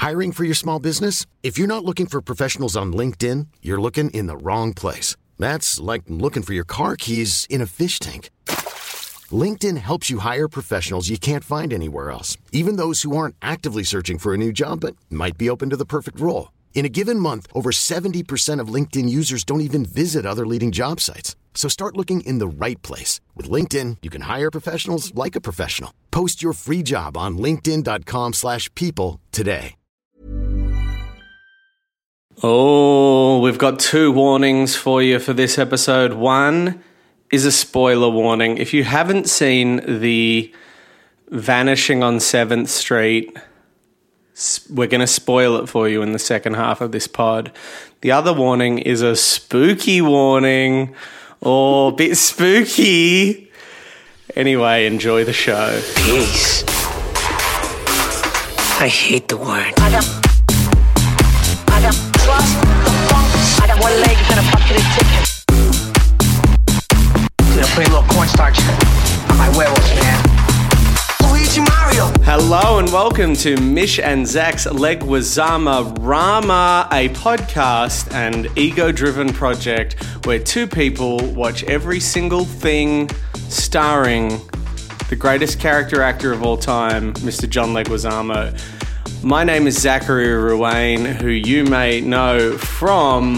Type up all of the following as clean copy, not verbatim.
Hiring for your small business? If you're not looking for professionals on LinkedIn, you're looking in the wrong place. That's like looking for your car keys in a fish tank. LinkedIn helps you hire professionals you can't find anywhere else, even those who aren't actively searching for a new job but might be open to the perfect role. In a given month, over 70% of LinkedIn users don't even visit other leading job sites. So start looking in the right place. With LinkedIn, you can hire professionals like a professional. Post your free job on linkedin.com/people today. Oh, we've got 2 warnings for you for this episode. One is a spoiler warning. If you haven't seen the Vanishing on 7th Street, we're going to spoil it for you in the second half of this pod. The other warning is a spooky warning. Oh, bit spooky. Anyway, enjoy the show. Peace. I hate the word. I got trust, I got 1 leg and a bucket of chicken. Gonna put a little cornstarch on my huevos, man. Luigi Mario. Hello and welcome to Mish and Zach's Leguizamo Rama, a podcast and ego-driven project where 2 people watch every single thing starring the greatest character actor of all time, Mr. John Leguizamo. My name is Zachary Ruane, who you may know from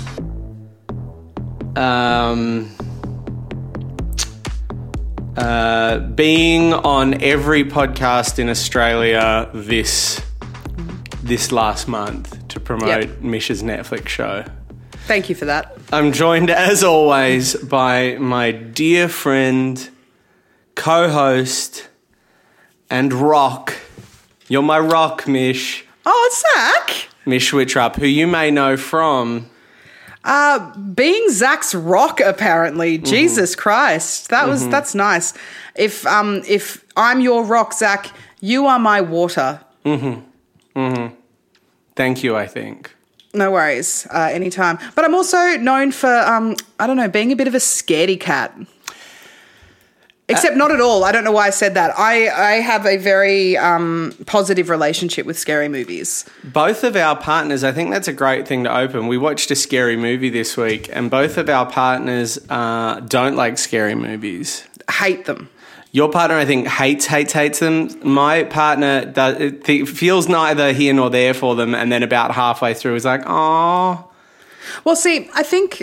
being on every podcast in Australia this last month to promote Mish's Netflix show. Thank you for that. I'm joined, as always, by my dear friend, co-host, and rock. You're my rock, Mish. Oh, it's Zach. Mish Wittrup, who you may know from... being Zach's rock, apparently. Mm-hmm. Jesus Christ. That's nice. If I'm your rock, Zach, you are my water. Thank you, I think. No worries. Anytime. But I'm also known for, being a bit of a scaredy cat. Except not at all. I don't know why I said that. I have a very positive relationship with scary movies. Both of our partners, I think that's a great thing to open. We watched a scary movie this week, and both of our partners don't like scary movies. Hate them. Your partner, I think, hates them. My partner feels neither here nor there for them, and then about halfway through is like, "Aw." Well, see, I think...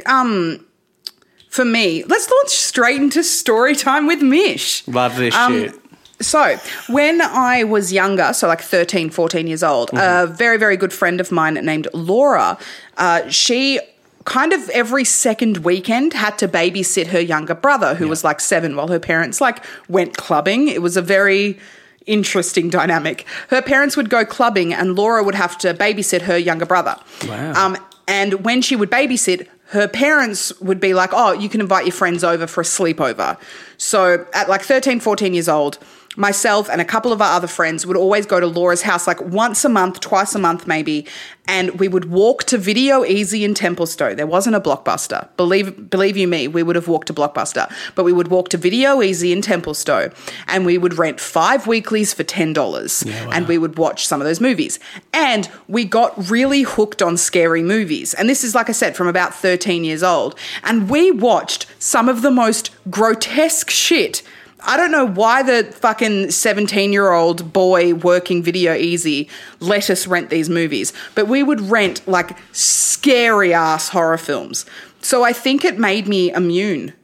for me, let's launch straight into story time with Mish. Love this shit. So when I was younger, so like 13, 14 years old, a very, very good friend of mine named Laura, she kind of every second weekend had to babysit her younger brother who was like 7 while her parents went clubbing. It was a very interesting dynamic. Her parents would go clubbing and Laura would have to babysit her younger brother. Wow. And when she would babysit, her parents would be like, oh, you can invite your friends over for a sleepover. So at like 13, 14 years old, myself and a couple of our other friends would always go to Laura's house like once a month, twice a month maybe, and we would walk to Video Easy in Templestowe. There wasn't a Blockbuster. Believe you me, we would have walked to Blockbuster. But we would walk to Video Easy in Templestowe and we would rent 5 weeklies for $10 and we would watch some of those movies. And we got really hooked on scary movies. And this is, like I said, from about 13 years old. And we watched some of the most grotesque shit. I don't know why the fucking 17-year-old boy working Video Easy let us rent these movies, but we would rent like scary-ass horror films. So I think it made me immune.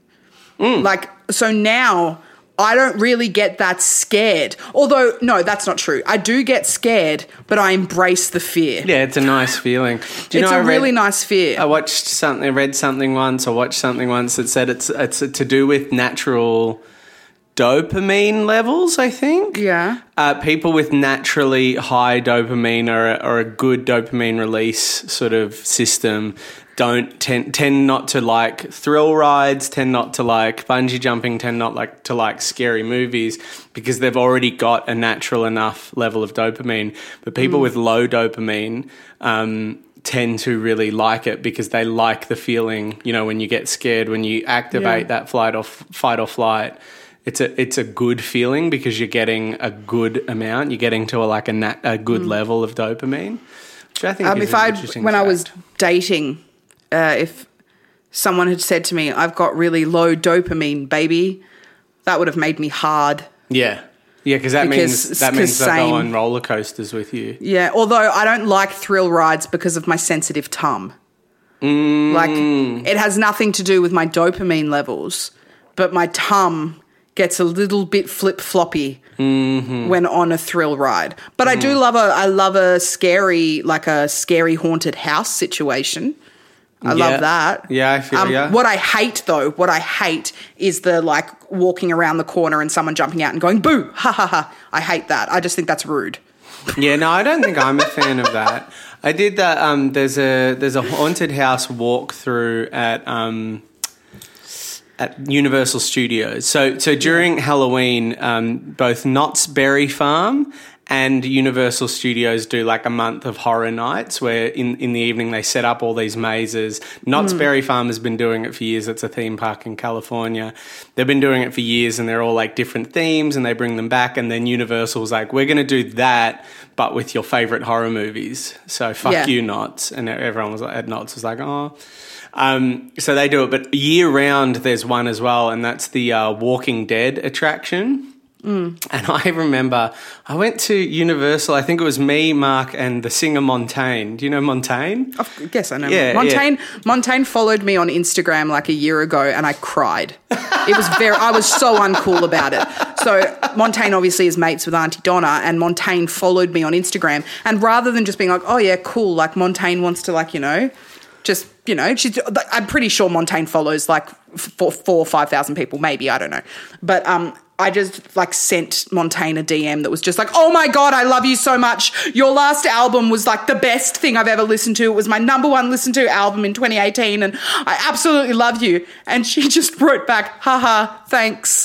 So now I don't really get that scared. Although, no, that's not true. I do get scared, but I embrace the fear. Yeah, it's a nice feeling. It's a really nice fear. I read something once that said it's to do with natural dopamine levels, I think. Yeah. People with naturally high dopamine or a good dopamine release sort of system tend not to like thrill rides, tend not to like bungee jumping, tend not to like scary movies because they've already got a natural enough level of dopamine. But people with low dopamine tend to really like it because they like the feeling, when you get scared, when you activate that fight or flight, it's a good feeling because you're getting a good amount. You're getting to a good level of dopamine, which I think is an interesting when fact. I was dating, if someone had said to me, "I've got really low dopamine, baby," that would have made me hard. Yeah, because that means they'll go same. on roller coasters with you. Yeah, although I don't like thrill rides because of my sensitive tum. Like, it has nothing to do with my dopamine levels, but my tum gets a little bit flip-floppy when on a thrill ride. But I do love a scary haunted house situation. I love that. Yeah, I feel ya. What I hate is the like walking around the corner and someone jumping out and going, boo, ha ha ha. I hate that. I just think that's rude. Yeah, no, I don't think I'm a fan of that. I did that. There's a haunted house walkthrough at Universal Studios. So during Halloween, both Knott's Berry Farm and Universal Studios do like a month of horror nights where in the evening they set up all these mazes. Knott's Berry Farm has been doing it for years. It's a theme park in California. They've been doing it for years and they're all like different themes and they bring them back. And then Universal's like, we're going to do that, but with your favorite horror movies. So fuck you, Knott's. And everyone was like, at Knott's was like, oh. So they do it. But year round there's one as well, and that's the Walking Dead attraction. And I remember I went to Universal, I think it was me, Mark, and the singer Montaigne. Do you know Montaigne? I guess I know. Yeah, Montaigne followed me on Instagram like a year ago and I cried. I was so uncool about it. So Montaigne obviously is mates with Auntie Donna, and Montaigne followed me on Instagram, and rather than just being like, oh yeah, cool, like Montaigne wants to like, I'm pretty sure Montaigne follows like 4,000 or 5,000 people, maybe, I don't know. But I just like sent Montaigne a DM that was just like, oh my God, I love you so much. Your last album was like the best thing I've ever listened to. It was my number one listened to album in 2018 and I absolutely love you. And she just wrote back, haha, thanks.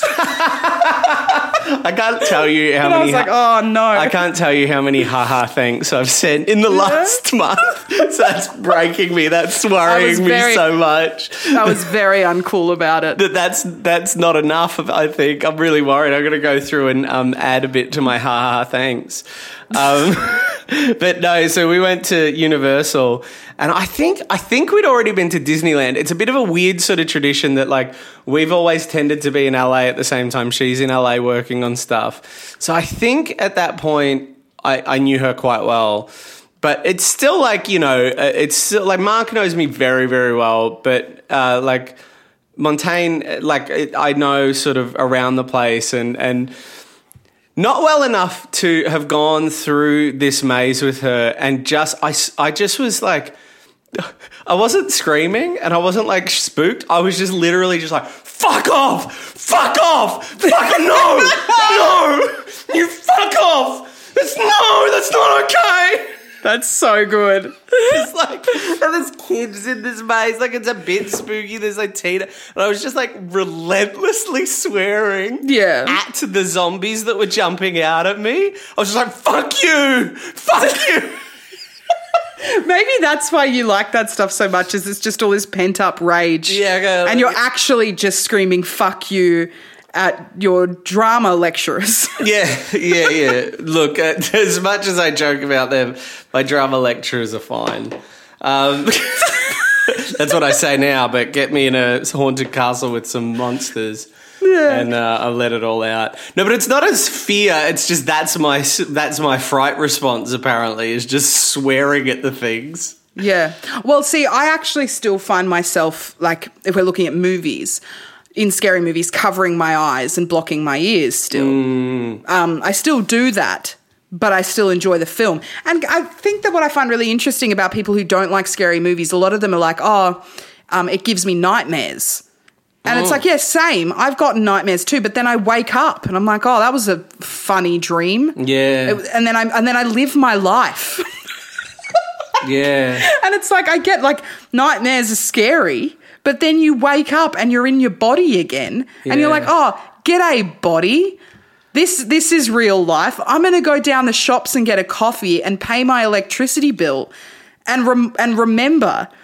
I can't tell you how And many. I was like, oh no. I can't tell you how many haha thanks I've sent in the last month. So that's breaking me. That's worrying me so much. I was very uncool about it. That's not enough. I think I'm really worried. I'm going to go through and add a bit to my haha thanks. But no, so we went to Universal, and I think we'd already been to Disneyland. It's a bit of a weird sort of tradition that like we've always tended to be in LA at the same time she's in LA working on stuff. So I think at that point I knew her quite well. But it's still like, it's still like Mark knows me very, very well, but like Montaigne, like I know sort of around the place and not well enough to have gone through this maze with her, and I just was like, I wasn't screaming and I wasn't like spooked. I was just literally just like, fuck off, fucking no, you fuck off. That's not okay. That's so good. It's like, and there's kids in this maze, like it's a bit spooky. There's like Tina, and I was just like relentlessly swearing at the zombies that were jumping out at me. I was just like, fuck you. Maybe that's why you like that stuff so much, is it's just all this pent up rage. Yeah, and you're actually just screaming fuck you at your drama lecturers. Yeah. Look, as much as I joke about them, my drama lecturers are fine. That's what I say now, but get me in a haunted castle with some monsters and I'll let it all out. No, but it's not as fear, it's just that's my fright response, apparently, is just swearing at the things. Yeah. Well, see, I actually still find myself, like, if we're looking at movies, in scary movies, covering my eyes and blocking my ears still. I still do that, but I still enjoy the film. And I think that what I find really interesting about people who don't like scary movies, a lot of them are like, it gives me nightmares. And it's like, yeah, same. I've gotten nightmares too, but then I wake up and I'm like, oh, that was a funny dream. Yeah. And then I live my life. Yeah. And it's like, I get like nightmares are scary, but then you wake up and you're in your body again and you're like, oh, g'day, body. This is real life. I'm going to go down the shops and get a coffee and pay my electricity bill and remember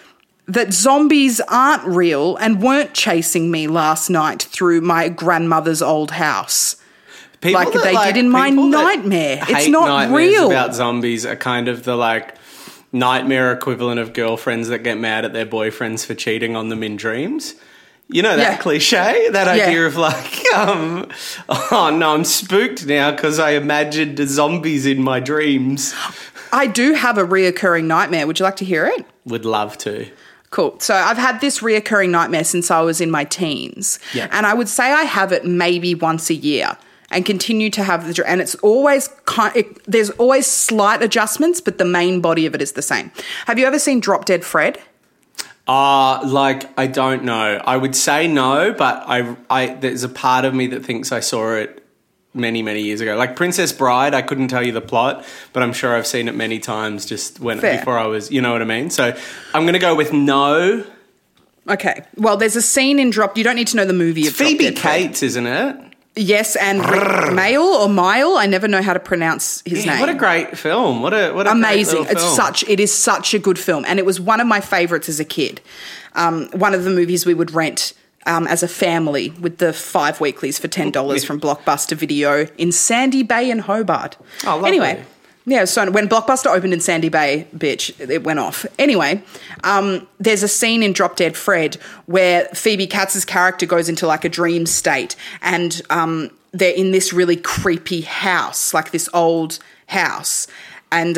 that zombies aren't real and weren't chasing me last night through my grandmother's old house. People Like they did in my people that nightmare. It's hate not nightmares real. about zombies are kind of the like nightmare equivalent of girlfriends that get mad at their boyfriends for cheating on them in dreams. You know that Yeah. cliche? That Yeah. idea of like, oh no, I'm spooked now because I imagined the zombies in my dreams. I do have a reoccurring nightmare. Would you like to hear it? Would love to. Cool. So I've had this reoccurring nightmare since I was in my teens. Yeah. And I would say I have it maybe once a year and continue to have the and it's always there's always slight adjustments, but the main body of it is the same. Have you ever seen Drop Dead Fred? Like, I don't know. I would say no, but I there's a part of me that thinks I saw it many, many years ago. Like Princess Bride, I couldn't tell you the plot, but I'm sure I've seen it many times just before I was, you know what I mean? So I'm going to go with no. Okay. Well, there's a scene in Drop. You don't need to know the movie. Of Drop Phoebe Dead Fred. Cates, isn't it? Yes, and Rick Mail or Mile. I never know how to pronounce his name. What a great film. What a Amazing. great little film. It is such a good film, and it was one of my favorites as a kid. One of the movies we would rent as a family with the 5 weeklies for $10 from Blockbuster Video in Sandy Bay and Hobart. Oh, lovely. Anyway, yeah, so when Blockbuster opened in Sandy Bay, bitch, it went off. Anyway, there's a scene in Drop Dead Fred where Phoebe Cates' character goes into like a dream state, and they're in this really creepy house, like this old house, and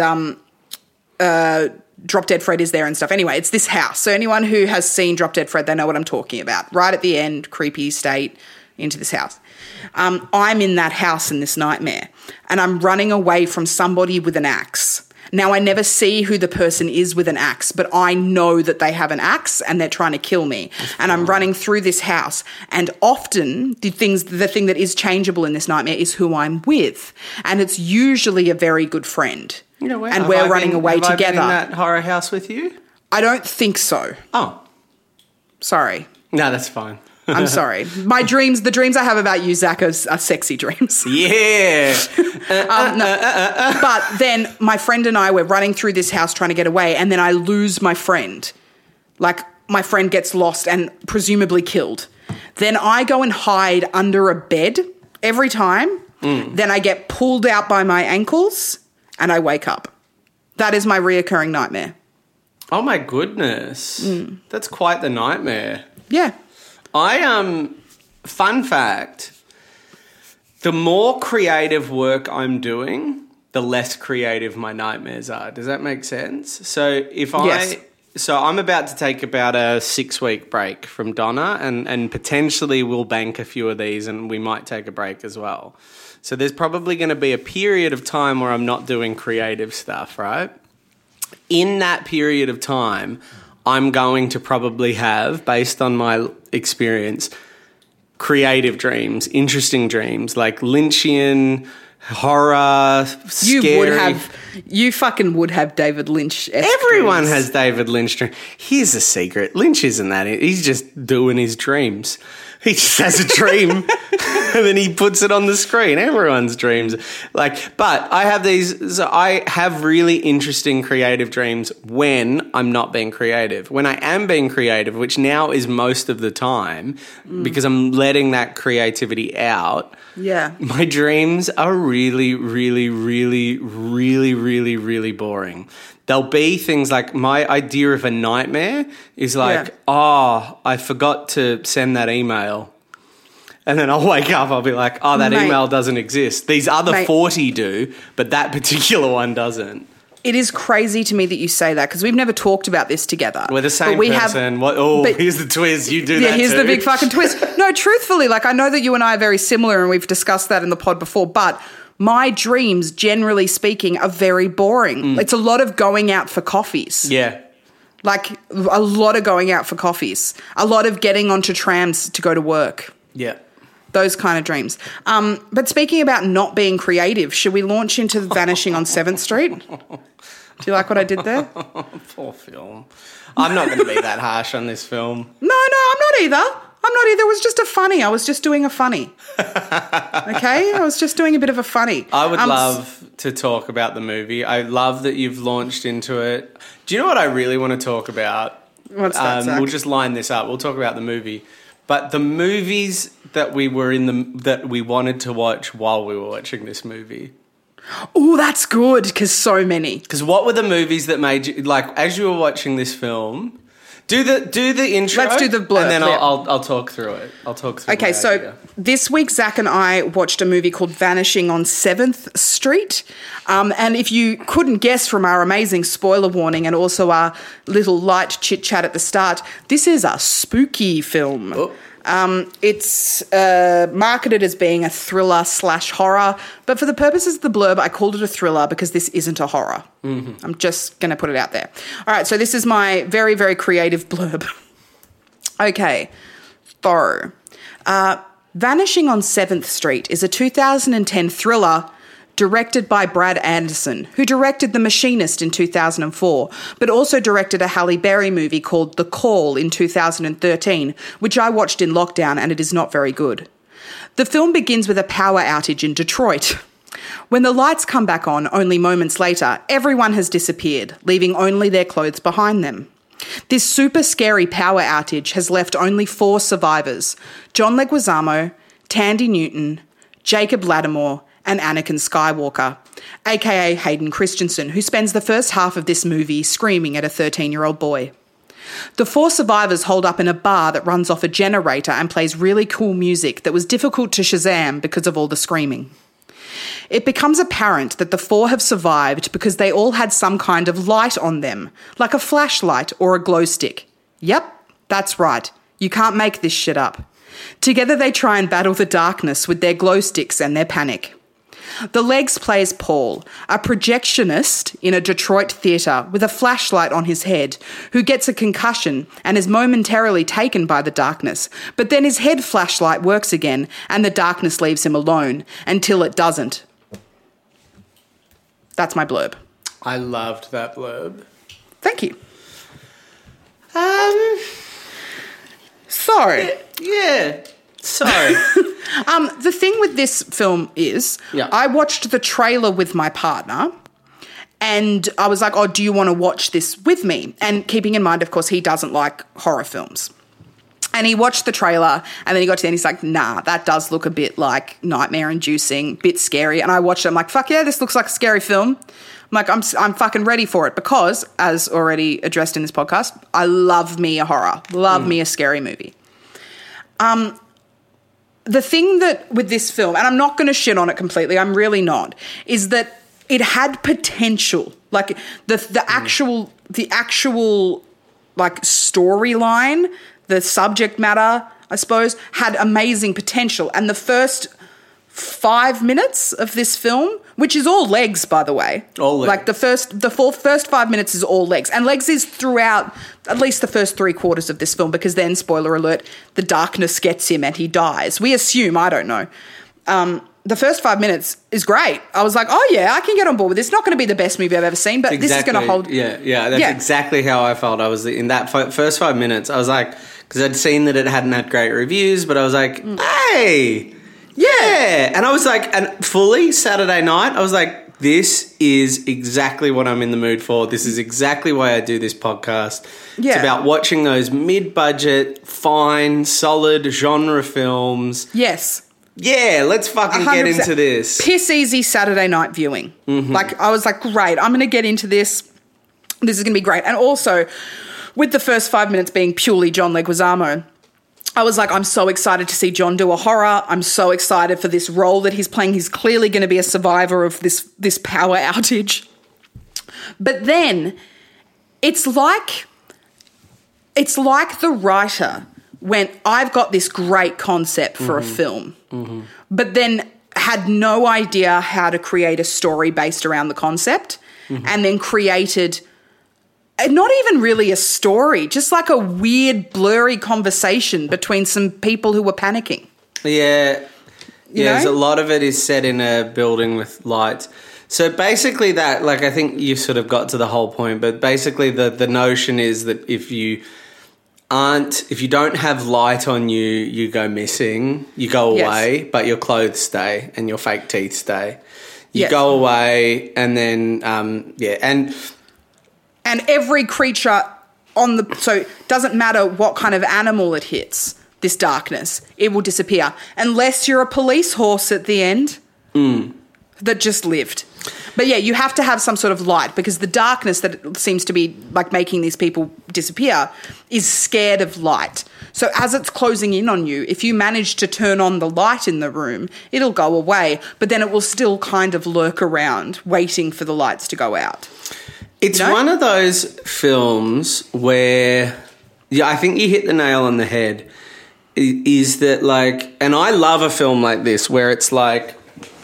Drop Dead Fred is there and stuff. Anyway, it's this house. So anyone who has seen Drop Dead Fred, they know what I'm talking about. Right at the end, creepy state, into this house. I'm in that house in this nightmare, and I'm running away from somebody with an axe. Now, I never see who the person is with an axe, but I know that they have an axe and they're trying to kill me. And I'm running through this house, and often the thing that is changeable in this nightmare is who I'm with, and it's usually a very good friend. You know, and we're running away have together. I been in that horror house with you? I don't think so. Oh. Sorry. No, that's fine. I'm sorry. The dreams I have about you, Zach, are sexy dreams. Yeah. But then my friend and I were running through this house trying to get away, and then I lose my friend. Like, my friend gets lost and presumably killed. Then I go and hide under a bed every time. Then I get pulled out by my ankles and I wake up. That is my reoccurring nightmare. Oh, my goodness. That's quite the nightmare. Yeah. Fun fact, the more creative work I'm doing, the less creative my nightmares are. Does that make sense? So Yes. So I'm about to take about a 6-week break from Donna, and potentially we'll bank a few of these, and we might take a break as well. So there's probably going to be a period of time where I'm not doing creative stuff, right? In that period of time, I'm going to probably have, based on my experience, creative dreams, interesting dreams, like Lynchian, horror, scary. You fucking would have David Lynch. Everyone has David Lynch dreams. Here's a secret. Lynch isn't that. He's just doing his dreams. He just has a dream and then he puts it on the screen. Everyone's dreams. But I have these, so I have really interesting creative dreams when I'm not being creative. When I am being creative, which now is most of the time because I'm letting that creativity out. Yeah. My dreams are really, really, really, really, really, really boring. There'll be things like my idea of a nightmare is like, oh, I forgot to send that email. And then I'll wake up, I'll be like, oh, that email doesn't exist. These other 40 do, but that particular one doesn't. It is crazy to me that you say that because we've never talked about this together. We're the same person. Here's the twist. You do that too. Here's the big fucking twist. No, truthfully, I know that you and I are very similar and we've discussed that in the pod before, but my dreams, generally speaking, are very boring. It's a lot of going out for coffees. Yeah. A lot of going out for coffees. A lot of getting onto trams to go to work. Yeah. Those kind of dreams. But speaking about not being creative, should we launch into Vanishing on 7th Street? Do you like what I did there? Poor film. I'm not going to be that harsh on this film. No, I'm not either. It was just a funny. I was just doing a funny. Okay? I was just doing a bit of a funny. I would love to talk about the movie. I love that you've launched into it. Do you know what I really want to talk about? What's that, Zach? We'll just line this up. We'll talk about the movie. But the movies that we wanted to watch while we were watching this movie. Oh, that's good, because so many. Because what were the movies that made you, like, as you were watching this film, do the intro. Let's do the blurb. And then yeah. I'll talk through it. Okay, so this week, Zach and I watched a movie called Vanishing on 7th Street. And if you couldn't guess from our amazing spoiler warning and also our little light chit-chat at the start, this is a spooky film. Oh. It's marketed as being a thriller/horror, but for the purposes of the blurb, I called it a thriller because this isn't a horror. Mm-hmm. I'm just going to put it out there. All right, so this is my very, very creative blurb. Okay, so Vanishing on 7th Street is a 2010 thriller directed by Brad Anderson, who directed The Machinist in 2004, but also directed a Halle Berry movie called The Call in 2013, which I watched in lockdown, and it is not very good. The film begins with a power outage in Detroit. When the lights come back on only moments later, everyone has disappeared, leaving only their clothes behind them. This super scary power outage has left only 4 survivors: John Leguizamo, Tandy Newton, Jacob Lattimore, and Anakin Skywalker, aka Hayden Christensen, who spends the first half of this movie screaming at a 13-year-old boy. The 4 survivors hold up in a bar that runs off a generator and plays really cool music that was difficult to Shazam because of all the screaming. It becomes apparent that the 4 have survived because they all had some kind of light on them, like a flashlight or a glow stick. Yep, that's right. You can't make this shit up. Together they try and battle the darkness with their glow sticks and their panic. The Legs plays Paul, a projectionist in a Detroit theatre with a flashlight on his head, who gets a concussion and is momentarily taken by the darkness, but then his head flashlight works again and the darkness leaves him alone, until it doesn't. That's my blurb. I loved that blurb. Thank you. So... Yeah. So... the thing with this film is, I watched the trailer with my partner and I was like, oh, do you want to watch this with me? And keeping in mind, of course, he doesn't like horror films. And he watched the trailer and then he got to the end, he's like, nah, that does look a bit like nightmare-inducing, bit scary. And I watched it, I'm like, fuck yeah, this looks like a scary film. I'm like, I'm fucking ready for it because, as already addressed in this podcast, I love me a horror, love me a scary movie. The thing that with this film, and I'm not going to shit on it completely, I'm really not, is that it had potential. Like the actual like storyline, the subject matter, I suppose, had amazing potential. And the first 5 minutes of this film, which is all legs, by the way. All legs. Like the first 5 minutes is all legs. And legs is throughout at least the first 3/4 of this film, because then, spoiler alert, the darkness gets him and he dies. We assume, I don't know. The first 5 minutes is great. I was like, oh yeah, I can get on board with this. It's not going to be the best movie I've ever seen, but this is going to hold. Yeah, that's exactly how I felt. I was in that first 5 minutes. I was like, because I'd seen that it hadn't had great reviews, but I was like, hey, yeah. And I was like, and fully Saturday night, I was like, this is exactly what I'm in the mood for. This is exactly why I do this podcast. Yeah. It's about watching those mid-budget, fine, solid genre films. Yes. Yeah, let's fucking 100%. Get into this. Piss easy Saturday night viewing. Mm-hmm. Like, I was like, great, I'm going to get into this. This is going to be great. And also, with the first 5 minutes being purely John Leguizamo, I was like, I'm so excited to see John do a horror. I'm so excited for this role that he's playing. He's clearly going to be a survivor of this power outage. But then, it's like the writer went, I've got this great concept for a film, but then had no idea how to create a story based around the concept, and then created not even really a story, just like a weird, blurry conversation between some people who were panicking. Yeah. Yeah, a lot of it is set in a building with lights. So basically that, like, I think you sort of got to the whole point, but basically the notion is that if you don't have light on you, you go missing, you go away, but your clothes stay and your fake teeth stay. You go away and then, and every creature so it doesn't matter what kind of animal it hits, this darkness, it will disappear. Unless you're a police horse at the end that just lived. But yeah, you have to have some sort of light because the darkness that seems to be like making these people disappear is scared of light. So as it's closing in on you, if you manage to turn on the light in the room, it'll go away, but then it will still kind of lurk around waiting for the lights to go out. It's one of those films where, yeah, I think you hit the nail on the head, is that like, and I love a film like this where it's like,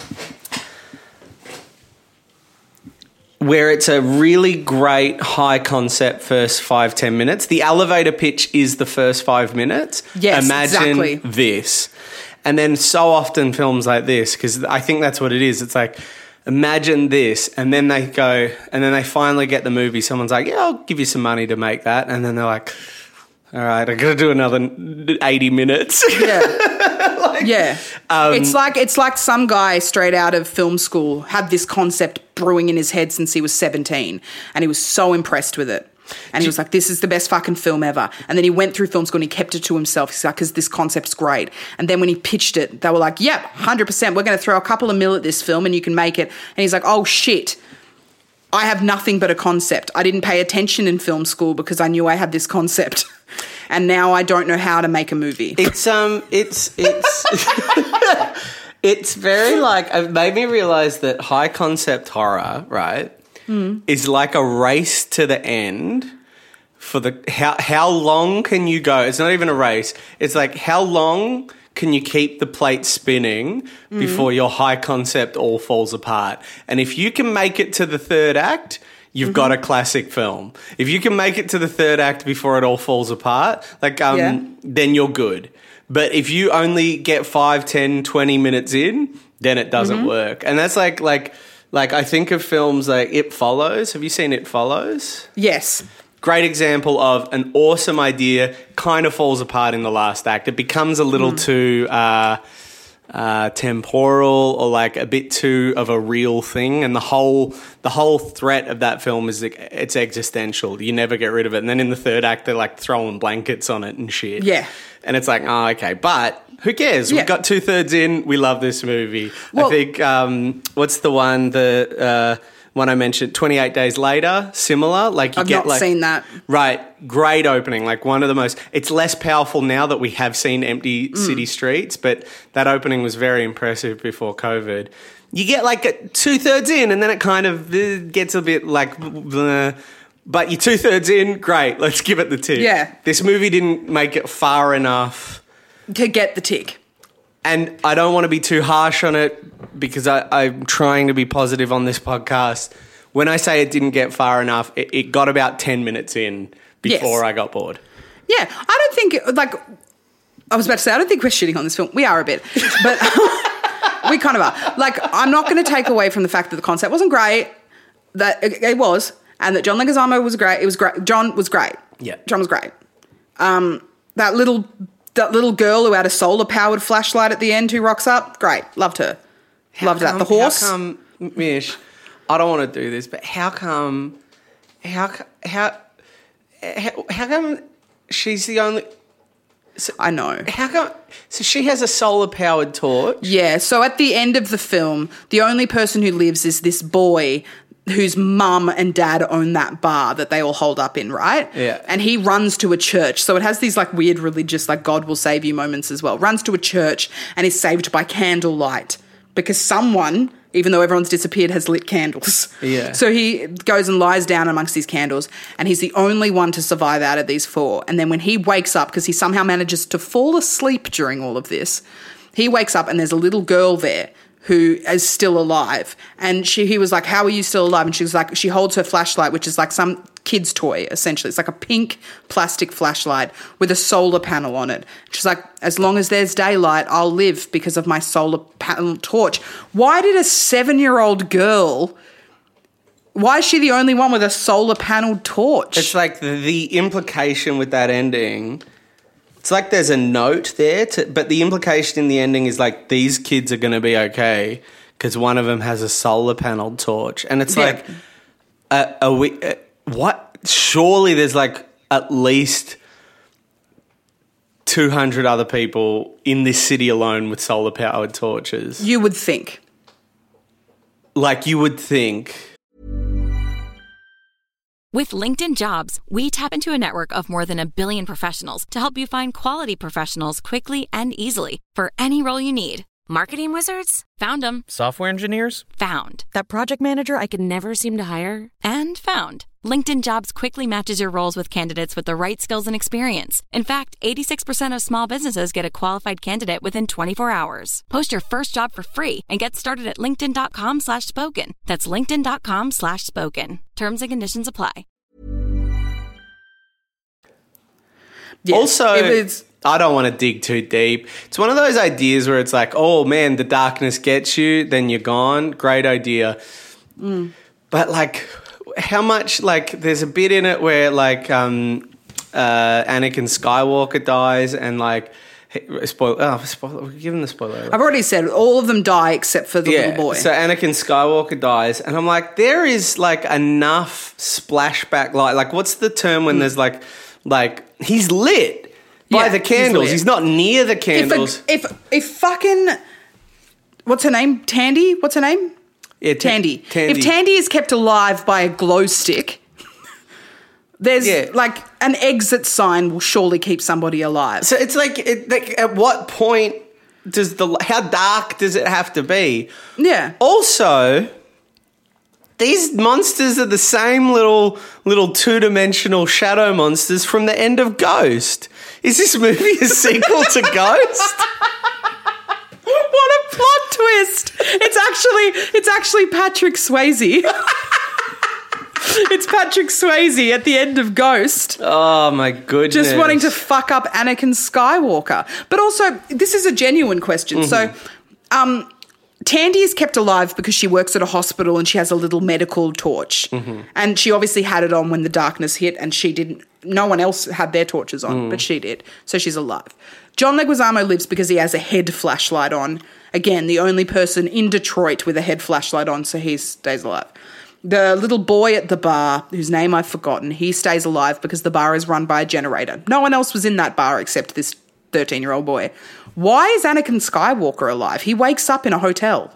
where it's a really great high concept first 5-10 minutes. The elevator pitch is the first 5 minutes. Yes, Imagine exactly. this. And then so often films like this, because I think that's what it is. It's like, imagine this. And then they go, and then they finally get the movie. Someone's like, yeah, I'll give you some money to make that. And then they're like, all right, I got to do another 80 minutes. Yeah. It's like some guy straight out of film school had this concept brewing in his head since he was 17 and he was so impressed with it. And he was like, this is the best fucking film ever. And then he went through film school and he kept it to himself. He's like, because this concept's great. And then when he pitched it, they were like, yep, 100%. We're going to throw a couple of mil at this film and you can make it. And he's like, oh, shit. I have nothing but a concept. I didn't pay attention in film school because I knew I had this concept. And now I don't know how to make a movie. It's it's very like, it made me realize that high concept horror, right, is like a race to the end for the how long can you go? It's not even a race. It's like how long can you keep the plate spinning before your high concept all falls apart? And if you can make it to the third act, you've got a classic film. If you can make it to the third act before it all falls apart, like then you're good. But if you only get 5, 10, 20 minutes in, then it doesn't work. And that's like I think of films like It Follows. Have you seen It Follows? Yes. Great example of an awesome idea kind of falls apart in the last act. It becomes a little too temporal or like a bit too of a real thing, and the whole threat of that film is it's existential. You never get rid of it. And then in the third act, they're like throwing blankets on it and shit. Yeah. And it's like, oh, okay, but who cares? Yeah. We've got 2/3 in. We love this movie. Well, I think what's the one I mentioned, 28 Days Later, similar. Like you I've get not seen that. Right, great opening. Like one of the most. It's less powerful now that we have seen empty city streets, but that opening was very impressive before COVID. You get like 2/3 in, and then it kind of gets a bit like. But you're 2/3 in, great. Let's give it the tick. Yeah. This movie didn't make it far enough To get the tick. and I don't want to be too harsh on it because I'm trying to be positive on this podcast. When I say it didn't get far enough, it got about 10 minutes in before I got bored. Yeah. I don't think, I was about to say, I don't think we're shitting on this film. We are a bit. But we kind of are. Like, I'm not going to take away from the fact that the concept wasn't great, that it was, and that John Leguizamo was great. It was great. John was great. Yeah. John was great. That little girl who had a solar-powered flashlight at the end who rocks up, great. Loved her. Loved that. The horse. How come, Mish, I don't want to do this, but how come she's the only... I know. How come... So she has a solar-powered torch? Yeah, so at the end of the film, the only person who lives is this boy whose mum and dad own that bar that they all hold up in, right? Yeah. And he runs to a church. So it has these like weird religious, like God will save you moments as well. Runs to a church and is saved by candlelight because someone, even though everyone's disappeared, has lit candles. Yeah. So he goes and lies down amongst these candles and he's the only one to survive out of these four. And then when he wakes up, because he somehow manages to fall asleep during all of this, he wakes up and there's a little girl there who is still alive. And he was like, how are you still alive? And she was like, she holds her flashlight, which is like some kid's toy, essentially. It's like a pink plastic flashlight with a solar panel on it. She's like, as long as there's daylight, I'll live because of my solar panel torch. Why did a 7-year-old girl... Why is she the only one with a solar panel torch? It's like the implication with that ending... It's like there's a note there, but the implication in the ending is like these kids are going to be okay because one of them has a solar panel torch. And it's like, what? Surely there's like at least 200 other people in this city alone with solar powered torches. You would think. Like you would think. With LinkedIn Jobs, we tap into a network of more than 1 billion professionals to help you find quality professionals quickly and easily for any role you need. Marketing wizards? Found them. Software engineers? Found. That project manager I could never seem to hire? And found. LinkedIn Jobs quickly matches your roles with candidates with the right skills and experience. In fact, 86% of small businesses get a qualified candidate within 24 hours. Post your first job for free and get started at linkedin.com/spoken. That's linkedin.com/spoken. Terms and conditions apply. Yeah, Also, it was, I don't want to dig too deep. It's one of those ideas where it's like, oh man, the darkness gets you, then you're gone. Great idea. But like, how much, like, there's a bit in it where like Anakin Skywalker dies and like, spoiler, we're giving the spoiler alert. I've already said all of them die except for the little boy. So Anakin Skywalker dies, and I'm like, there is like enough splashback light. Like, what's the term when there's like he's lit by Yeah, the he's candles. lit. He's not near the candles. If fucking, what's her name? Tandy? What's her name? Yeah, Tandy. Tandy. If Tandy is kept alive by a glow stick, there's like an exit sign will surely keep somebody alive. So it's like, at what point does how dark does it have to be? Yeah. Also, these monsters are the same little two-dimensional shadow monsters from the end of Ghost. Is this movie a sequel to Ghost? What a plot twist! It's actually Patrick Swayze. It's Patrick Swayze at the end of Ghost. Oh my goodness! Just wanting to fuck up Anakin Skywalker. But also, this is a genuine question. So, Tandy is kept alive because she works at a hospital and she has a little medical torch. And she obviously had it on when the darkness hit, and she didn't. No one else had their torches on, but she did. So she's alive. John Leguizamo lives because he has a head flashlight on. Again, the only person in Detroit with a head flashlight on, so he stays alive. The little boy at the bar, whose name I've forgotten, he stays alive because the bar is run by a generator. No one else was in that bar except this 13-year-old boy. Why is Anakin Skywalker alive? He wakes up in a hotel.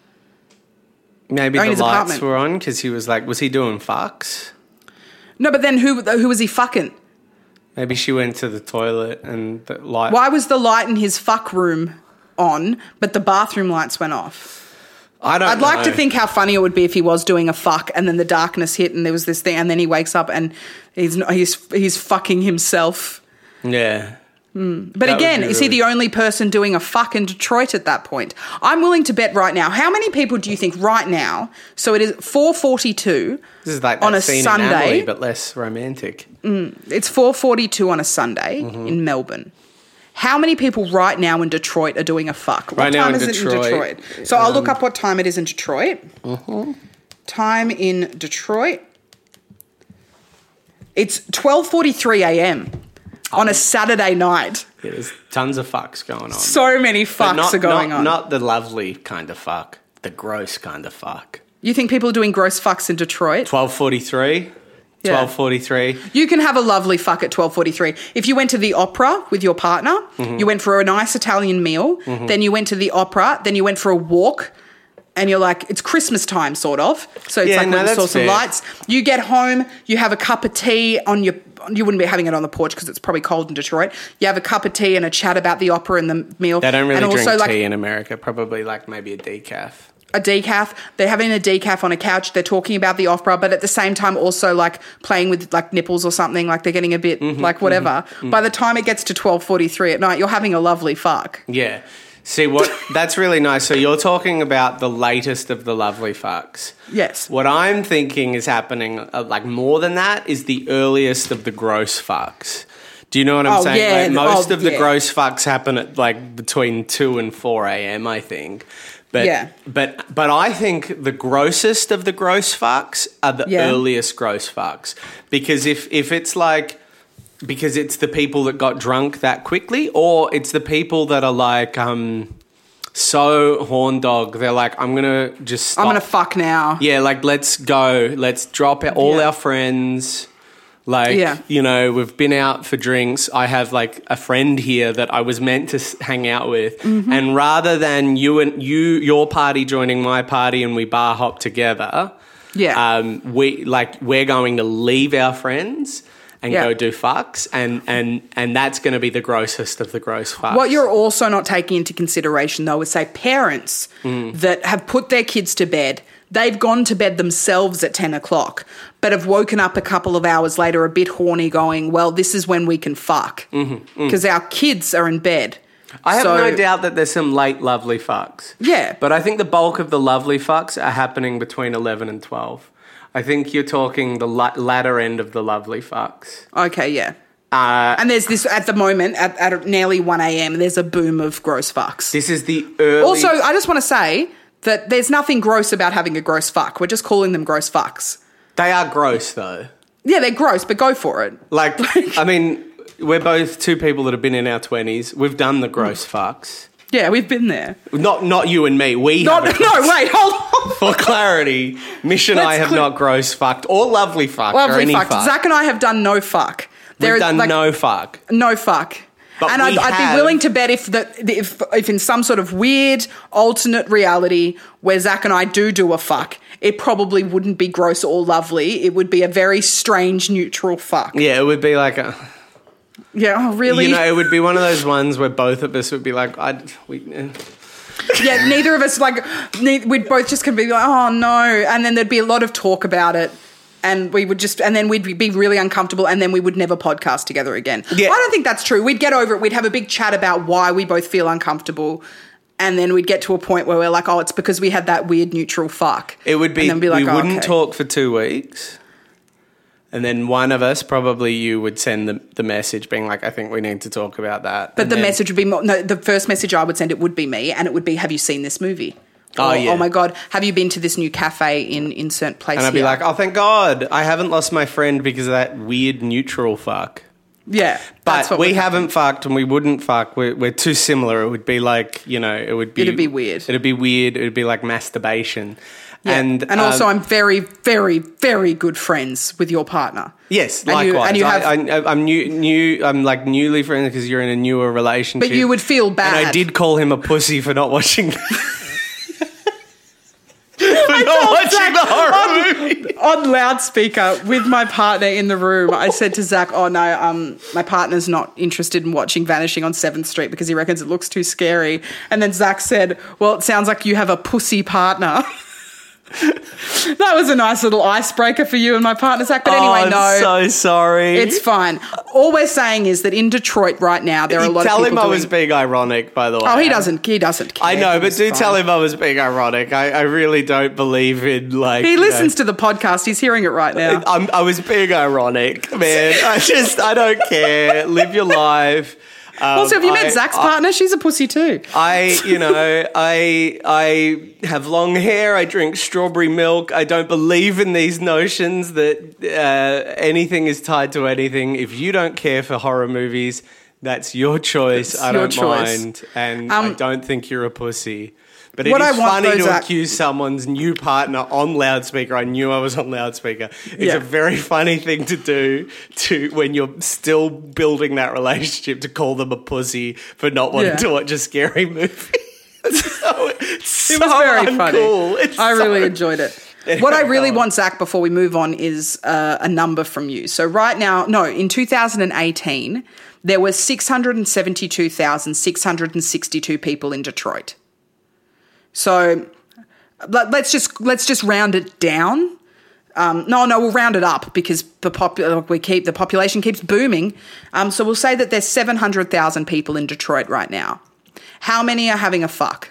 Maybe in the his lights apartment. were on because he was like, was he doing fucks? No, but then who was he fucking? Maybe she went to the toilet and the light. Why was the light in his fuck room on, but the bathroom lights went off? I'd like to think how funny it would be if he was doing a fuck and then the darkness hit and there was this thing and then he wakes up and he's fucking himself. Yeah. But That again, would be is he really- the only person doing a fuck in Detroit at that point? I'm willing to bet right now. How many people do you think right now? So it is 4:42 This is like on that a scene in Sunday. Amelie, but less romantic. It's 4:42 on a Sunday in Melbourne. How many people right now in Detroit are doing a fuck? What Right now time in is it in Detroit, Detroit? So I'll look up what time it is in Detroit. Time in Detroit. It's 12:43 a.m. on a Saturday night. Yeah, there's tons of fucks going on. So many But fucks are going on. Not the lovely kind of fuck, the gross kind of fuck. You think people are doing gross fucks in Detroit? 12:43. Yeah. 12:43. You can have a lovely fuck at 12:43. If you went to the opera with your partner, you went for a nice Italian meal, then you went to the opera, then you went for a walk, and you're like, it's Christmas time, sort of. So it's Yeah, like no, we that's saw some fair. lights. You get home, you have a cup of tea on your. You wouldn't be having it on the porch because it's probably cold in Detroit. You have a cup of tea and a chat about the opera and the meal. They don't really and drink also, tea in America. Probably like maybe a decaf. a decaf. They're having a decaf on a couch. They're talking about the opera, but at the same time also like playing with like nipples or something. Like they're getting a bit like whatever. By the time it gets to 12:43 at night, you're having a lovely fuck. Yeah. See what? That's really nice. So you're talking about the latest of the lovely fucks. Yes. What I'm thinking is happening, like more than that, is the earliest of the gross fucks. Do you know what I'm Oh, saying? yeah. Like, most Oh, of the yeah. gross fucks happen at like between 2 and 4 a.m. I think. But, Yeah. But I think the grossest of the gross fucks are the Yeah. earliest gross fucks, because if it's like. Because it's the people that got drunk that quickly, or it's the people that are like so horn dog. They're like, I'm gonna just stop. I'm going to fuck now. Yeah, like let's go. Let's drop all Yeah. our friends. Like, Yeah. you know, we've been out for drinks. I have like a friend here that I was meant to hang out with. Mm-hmm. And rather than your party joining my party and we bar hop together, we're going to leave our friends and go do fucks, and that's going to be the grossest of the gross fucks. What you're also not taking into consideration, though, is say parents that have put their kids to bed. They've gone to bed themselves at 10 o'clock, but have woken up a couple of hours later a bit horny going, well, this is when we can fuck. Because our kids are in bed. I have no doubt that there's some late lovely fucks. Yeah. But I think the bulk of the lovely fucks are happening between 11 and 12. I think you're talking the latter end of the lovely fucks. Okay, yeah. And there's this, at the moment, at nearly 1 a.m., there's a boom of gross fucks. This is the early... Also, I just want to say that there's nothing gross about having a gross fuck. We're just calling them gross fucks. They are gross, though. Yeah, they're gross, but go for it. Like, I mean, we're both two people that have been in our 20s. We've done the gross fucks. Yeah, we've been there. Not you and me. We No, haven't. wait, hold on. For clarity, Mish and I have not gross fucked or lovely fucked or Lovely any fuck. fuck. Zach and I have done no fuck. We've done no fuck. No fuck. But and I'd be willing to bet if in some sort of weird alternate reality where Zach and I do a fuck, it probably wouldn't be gross or lovely. It would be a very strange neutral fuck. Yeah, it would be like a... Yeah, oh, really? You know, it would be one of those ones where both of us would be like, Yeah, neither of us, we'd both just be like, oh no. And then there'd be a lot of talk about it. And then we'd be really uncomfortable, and then we would never podcast together again. Yeah. I don't think that's true. We'd get over it. We'd have a big chat about why we both feel uncomfortable. And then we'd get to a point where we're like, oh, it's because we had that weird neutral fuck. It would be, and then we wouldn't talk for 2 weeks. And then one of us, probably you, would send the message being like, I think we need to talk about that. But message would be, the first message I would send, it would be me, and it would be, have you seen this movie? Oh, yeah. Oh, my God, have you been to this new cafe in certain place And I'd be like, oh, thank God, I haven't lost my friend because of that weird neutral fuck. Yeah. But we haven't fucked and we wouldn't fuck. We're too similar. It would be like, you know, it'd be weird. It'd be weird. It'd be like masturbation. Yeah. And also I'm very, very, very good friends with your partner. Yes, likewise. I'm like newly friends because you're in a newer relationship. But you would feel bad. And I did call him a pussy for not watching the horror movie. On loudspeaker with my partner in the room, I said to Zach, oh no, my partner's not interested in watching Vanishing on 7th Street because he reckons it looks too scary. And then Zach said, well, it sounds like you have a pussy partner. That was a nice little icebreaker for you and my partner, Zach. But anyway, I'm so sorry. It's fine. All we're saying is that in Detroit right now, there are a lot of people Tell him I was being ironic, by the way. Oh, he doesn't care. I know, but do tell him I was being ironic. I really don't believe in, like... He listens to the podcast. He's hearing it right now. I was being ironic, man. I don't care. Live your life. Also, have you met Zach's partner? She's a pussy too. I have long hair. I drink strawberry milk. I don't believe in these notions that anything is tied to anything. If you don't care for horror movies, that's your choice. I don't mind. And I don't think you're a pussy. But it is funny to accuse someone's new partner on loudspeaker. I knew I was on loudspeaker. It's a very funny thing to do when you're still building that relationship, to call them a pussy for not wanting to watch a scary movie. It was very funny. I really enjoyed it. What I really want, Zach, before we move on, is a number from you. So right now, in 2018, there were 672,662 people in Detroit. So let's just round it down. We'll round it up because the population keeps booming. So we'll say that there's 700,000 people in Detroit right now. How many are having a fuck?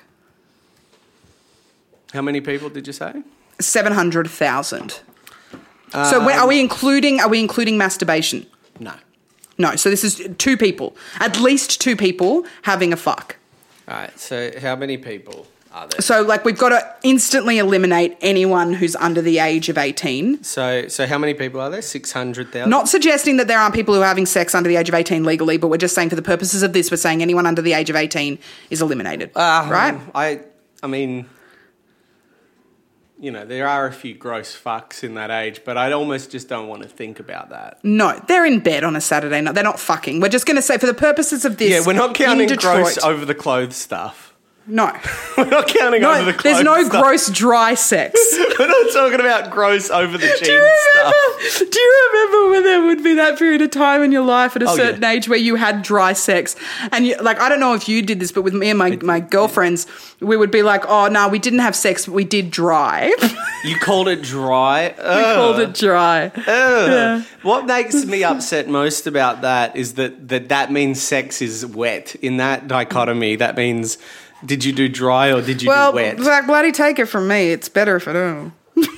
How many people did you say? 700,000. So are we including masturbation? No. No. So this is two people, at least two people having a fuck. All right. So how many people? So, we've got to instantly eliminate anyone who's under the age of 18. So how many people are there? 600,000? Not suggesting that there aren't people who are having sex under the age of 18 legally, but we're just saying for the purposes of this, we're saying anyone under the age of 18 is eliminated, right? I mean... there are a few gross fucks in that age, but I almost just don't want to think about that. No, they're in bed on a Saturday night. They're not fucking. We're just going to say, for the purposes of this, Yeah, we're not counting in Detroit, gross over the clothes stuff. No. We're not counting over the clothes there's no stuff. gross dry sex. We're not talking about gross over the jeans stuff. Do you remember when there would be that period of time in your life at a Oh, certain yeah. age where you had dry sex? And I don't know if you did this, but with me and my girlfriends, we would be like, oh, no, we didn't have sex, but we did dry. You called it dry? We called it dry. Yeah. What makes me upset most about that is that means sex is wet. In that dichotomy, that means... Did you do dry or did you do wet? Well, bloody take it from me. It's better if I don't.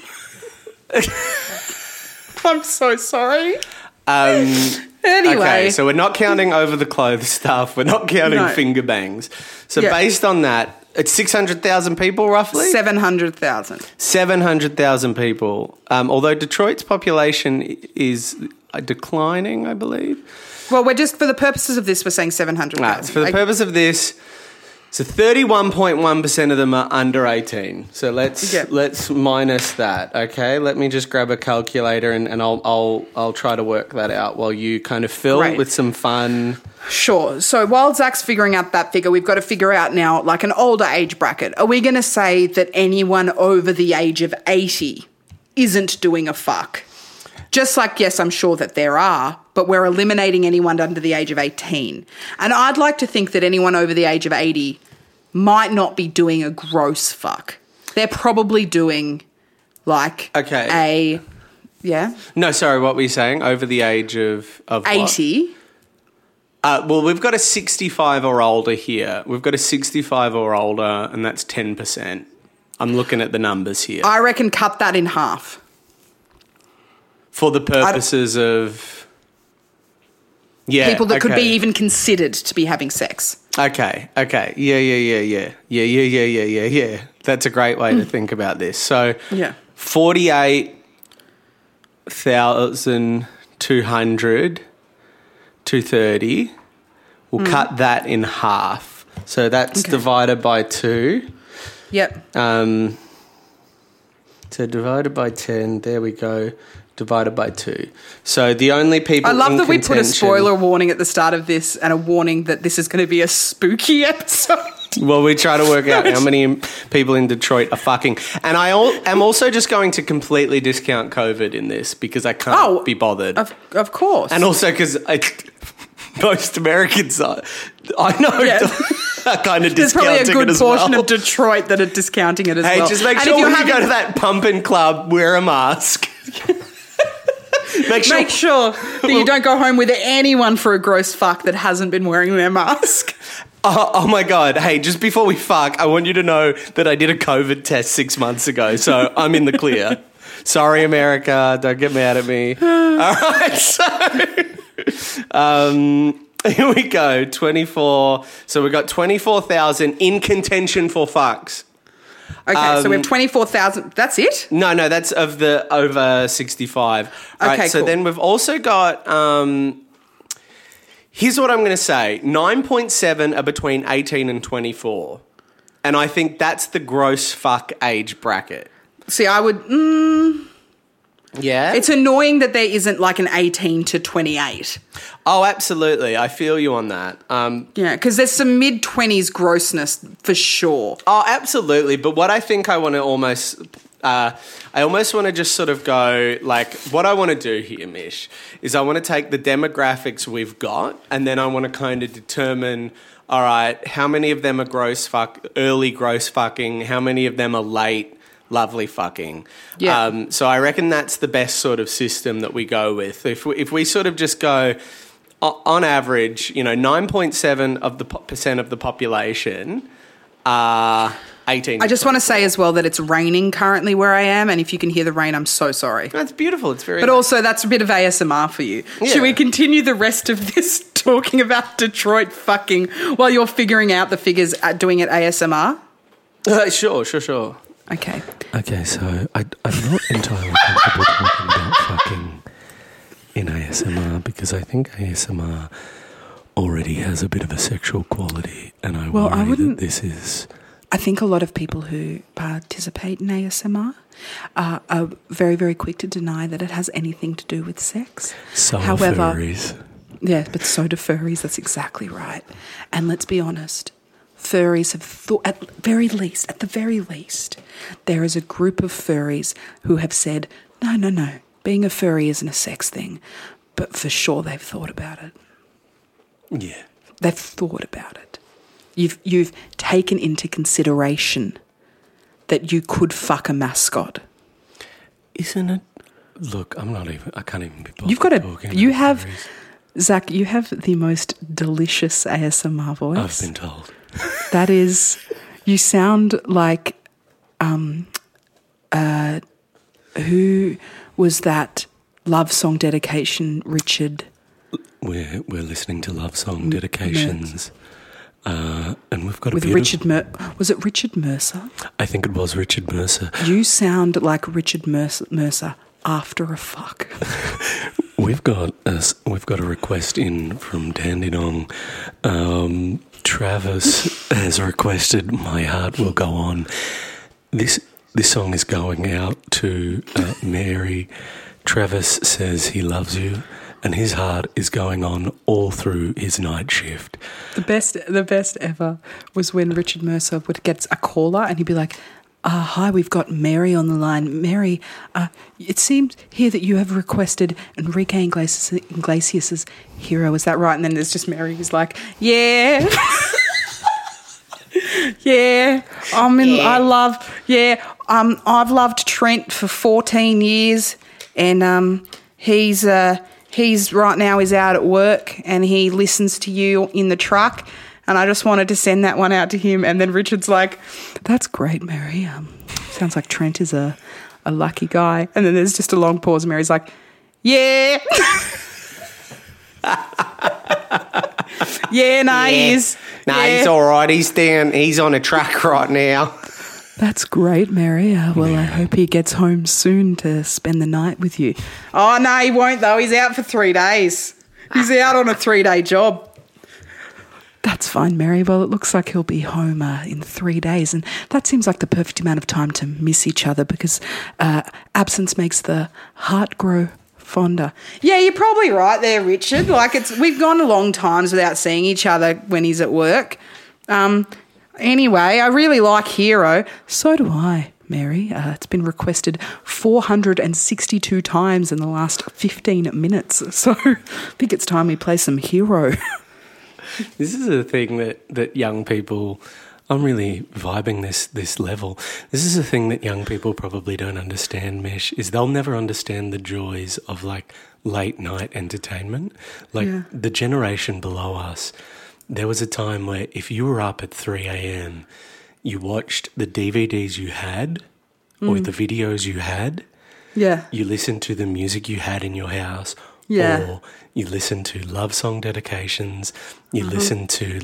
I'm so sorry. Anyway. Okay, so we're not counting over the clothes stuff. We're not counting finger bangs. So based on that, it's 600,000 people roughly? 700,000. 700,000 people. Although Detroit's population is declining, I believe. Well, we're just, for the purposes of this, we're saying 700,000. Right, for the purpose of this... So 31.1% of them are under 18. So let's minus that, okay? Let me just grab a calculator and I'll try to work that out while you kind of fill with some fun. Sure. So while Zach's figuring out that figure, we've got to figure out now like an older age bracket. Are we going to say that anyone over the age of 80 isn't doing a fuck? Just like, yes, I'm sure that there are, but we're eliminating anyone under the age of 18. And I'd like to think that anyone over the age of 80 might not be doing a gross fuck. They're probably doing like yeah? No, sorry, what were you saying? Over the age of 80? Well, we've got a 65 or older here. We've got a 65 or older, and that's 10%. I'm looking at the numbers here. I reckon cut that in half. For the purposes of... Yeah, people that could be even considered to be having sex. Okay. Yeah. That's a great way to think about this. So 48,200 to 30. We'll cut that in half. So that's divided by 2. Yep. So divided by 10, there we go. Divided by 2. So the only people I love that we put a contention- spoiler warning at the start of this and a warning that this is going to be a spooky episode. Well, we try to work out how many people in Detroit are fucking. And I am also just going to completely discount COVID in this because I can't be bothered. Of course. And also because most Americans are, I know, are kind of There's discounting it as well. probably a good portion of Detroit that are discounting it as well. Hey, just make sure when you go to that pumping club, wear a mask. Make sure that you don't go home with anyone for a gross fuck that hasn't been wearing their mask. Oh my God. Hey, just before we fuck, I want you to know that I did a COVID test 6 months ago, so I'm in the clear. Sorry, America. Don't get mad at me. All right, so here we go. 24. So we've got 24,000 in contention for fucks. Okay, so we have 24,000. That's it? No, that's of the over 65. Right, so cool. then we've also got, here's what I'm going to say. 9.7 are between 18 and 24. And I think that's the gross fuck age bracket. See, I would... Yeah? It's annoying that there isn't like an 18 to 28. Oh, absolutely. I feel you on that. Yeah, because there's some mid-20s grossness for sure. Oh, absolutely. But what I think I want to almost... I almost want to just sort of go, like, what I want to do here, Mish, is I want to take the demographics we've got and then I want to kind of determine, all right, how many of them are early gross fucking, how many of them are late lovely fucking. Yeah. So I reckon that's the best sort of system that we go with. If we sort of just go, on average, 9.7% of the population are 18. I just want to say as well that it's raining currently where I am, and if you can hear the rain, I'm so sorry. That's beautiful. It's very But nice. also, that's a bit of ASMR for you. Yeah. Should we continue the rest of this talking about Detroit fucking while you're figuring out the figures at doing it ASMR? Sure. Okay. Okay, so I'm not entirely comfortable talking about fucking in ASMR because I think ASMR already has a bit of a sexual quality, and I worry that this is I think a lot of people who participate in ASMR are very, very quick to deny that it has anything to do with sex. So furries. Yeah, but so do furries. That's exactly right. And let's be honest, furries have thought, at the very least, there is a group of furries who have said, no, being a furry isn't a sex thing. But for sure they've thought about it. Yeah. They've thought about it. You've taken into consideration that you could fuck a mascot. Isn't it? Look, I can't even be bothered. Zach, you have the most delicious ASMR voice. I've been told. That is, you sound like, who was that love song dedication, Richard? We're listening to love song dedications. And we've got with Richard was it Richard Mercer? I think it was Richard Mercer. You sound like Richard Mercer after a fuck. We've got a request in from Dandenong. Travis has requested "My Heart Will Go On." This song is going out to Mary. Travis says he loves you, and his heart is going on all through his night shift. The best ever was when Richard Mercer would get a caller and he'd be like, hi, we've got Mary on the line. Mary, it seems here that you have requested Enrique Iglesias' Hero. Is that right? And then there's just Mary who's like, yeah. Yeah. I've loved Trent for 14 years and he's right now is out at work and he listens to you in the truck. And I just wanted to send that one out to him. And then Richard's like, that's great, Mary. Sounds like Trent is a lucky guy. And then there's just a long pause. And Mary's like, yeah. He is. He's all right. He's on a truck right now. That's great, Mary. Well, I hope he gets home soon to spend the night with you. Oh, no, he won't, though. He's out for 3 days. He's out on a 3-day job. That's fine, Mary. Well, it looks like he'll be home in 3 days, and that seems like the perfect amount of time to miss each other because absence makes the heart grow fonder. Yeah, you're probably right there, Richard. We've gone a long times without seeing each other when he's at work. Anyway, I really like Hero. So do I, Mary. It's been requested 462 times in the last 15 minutes, so I think it's time we play some Hero. This is a thing that young people, I'm really vibing this level. This is a thing that young people probably don't understand, Mish, is they'll never understand the joys of late night entertainment. The generation below us, there was a time where if you were up at 3 a.m, you watched the DVDs you had or the videos you had. Yeah. You listened to the music you had in your house. Yeah. Or you listen to love song dedications, you listen to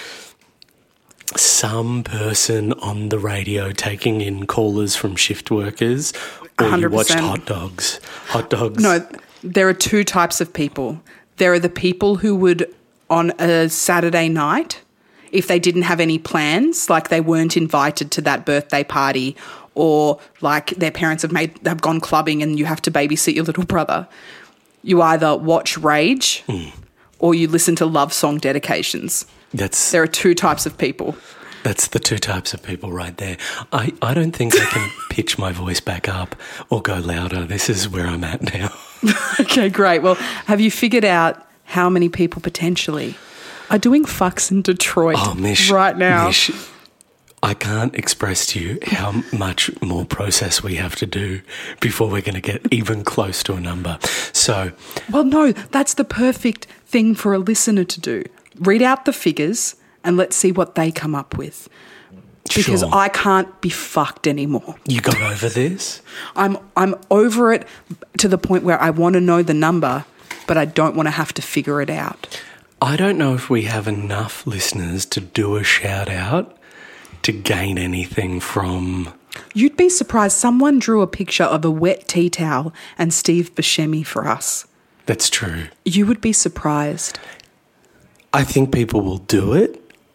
some person on the radio taking in callers from shift workers, or 100%. You watched Hot Dogs. No, there are two types of people. There are the people who would, on a Saturday night, if they didn't have any plans, like they weren't invited to that birthday party or like their parents have gone clubbing and you have to babysit your little brother, you either watch Rage or you listen to love song dedications. There are two types of people. That's the two types of people right there. I don't think I can pitch my voice back up or go louder. This is where I'm at now. Okay, great. Well, have you figured out how many people potentially are doing fucks in Detroit right now? Mish, I can't express to you how much more process we have to do before we're going to get even close to a number. So, well, no, that's the perfect thing for a listener to do. Read out the figures and let's see what they come up with. Because sure. I can't be fucked anymore. You got over this? I'm over it to the point where I want to know the number, but I don't want to have to figure it out. I don't know if we have enough listeners to do a shout out to gain anything from... You'd be surprised. Someone drew a picture of a wet tea towel and Steve Buscemi for us. That's true. You would be surprised. I think people will do it.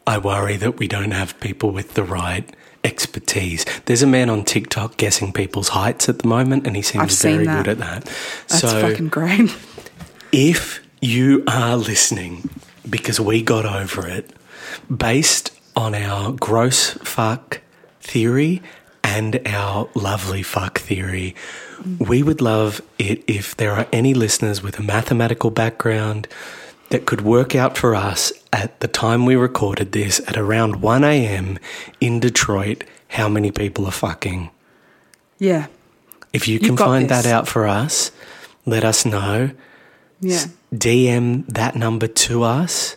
I worry that we don't have people with the right expertise. There's a man on TikTok guessing people's heights at the moment, and he seems very good at that. That's fucking great. If you are listening, because we got over it, based on our gross fuck theory and our lovely fuck theory, we would love it if there are any listeners with a mathematical background that could work out for us at the time we recorded this at around 1 a.m. in Detroit how many people are fucking. Yeah. If you can find that out for us, let us know. Yeah. DM that number to us.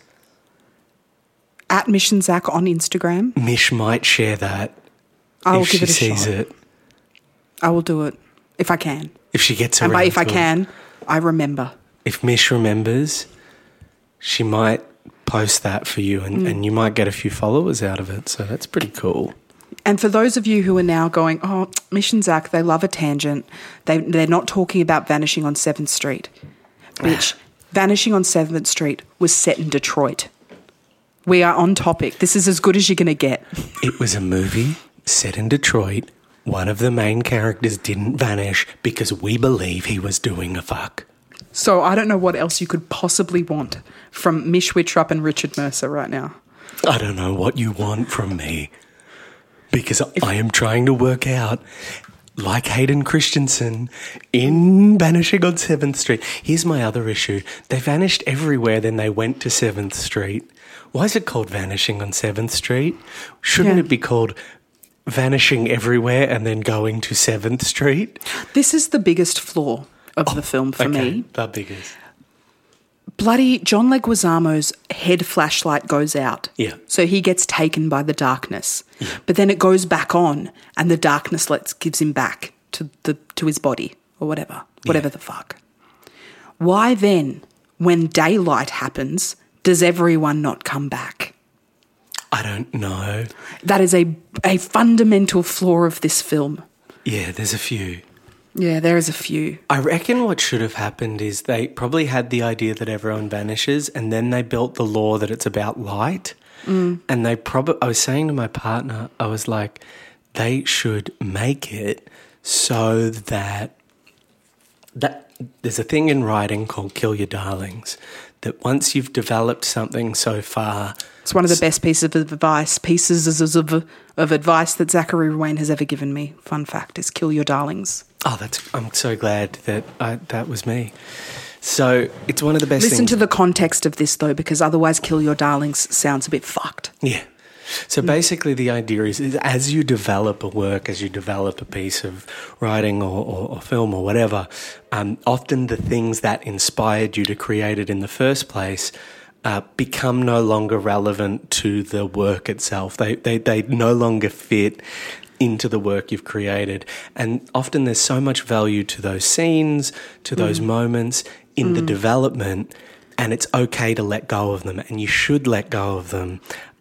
At Mission Zach on Instagram. Mish might share that I will if give it a she sees shot. it. I will do it if I can. If she gets around and by if I to it. can, I remember. If Mish remembers, she might post that for you and you might get a few followers out of it. So that's pretty cool. And for those of you who are now going, oh, Mission Zach, they love a tangent. They're not talking about Vanishing on 7th Street. Bitch, Vanishing on 7th Street was set in Detroit. We are on topic. This is as good as you're going to get. It was a movie set in Detroit. One of the main characters didn't vanish because we believe he was doing a fuck. So I don't know what else you could possibly want from Mish Wittrup and Richard Mercer right now. I don't know what you want from me because I am trying to work out, like Hayden Christensen in Vanishing on 7th Street. Here's my other issue. They vanished everywhere, then they went to 7th Street. Why is it called Vanishing on 7th Street? Shouldn't it be called Vanishing Everywhere and then going to 7th Street? This is the biggest flaw of the film for me. The biggest. Bloody John Leguizamo's head flashlight goes out. Yeah. So he gets taken by the darkness. Yeah. But then it goes back on and the darkness gives him back to his body or whatever the fuck. Why then, when daylight happens, does everyone not come back? I don't know. That is a fundamental flaw of this film. Yeah, there's a few. Yeah, there is a few. I reckon what should have happened is they probably had the idea that everyone vanishes and then they built the law that it's about light. And they I was saying to my partner, I was like, they should make it so that there's a thing in writing called kill your darlings, that once you've developed something so far... It's one of the best pieces of advice that Zachary Ruane has ever given me. Fun fact is kill your darlings. Oh, I'm so glad that that was me. So it's one of the best things. Listen to the context of this, though, because otherwise kill your darlings sounds a bit fucked. Yeah. So basically the idea is as you develop a work, as you develop a piece of writing or film or whatever, often the things that inspired you to create it in the first place become no longer relevant to the work itself. They no longer fit into the work you've created. And often there's so much value to those scenes, to those moments in the development, and it's okay to let go of them, and you should let go of them.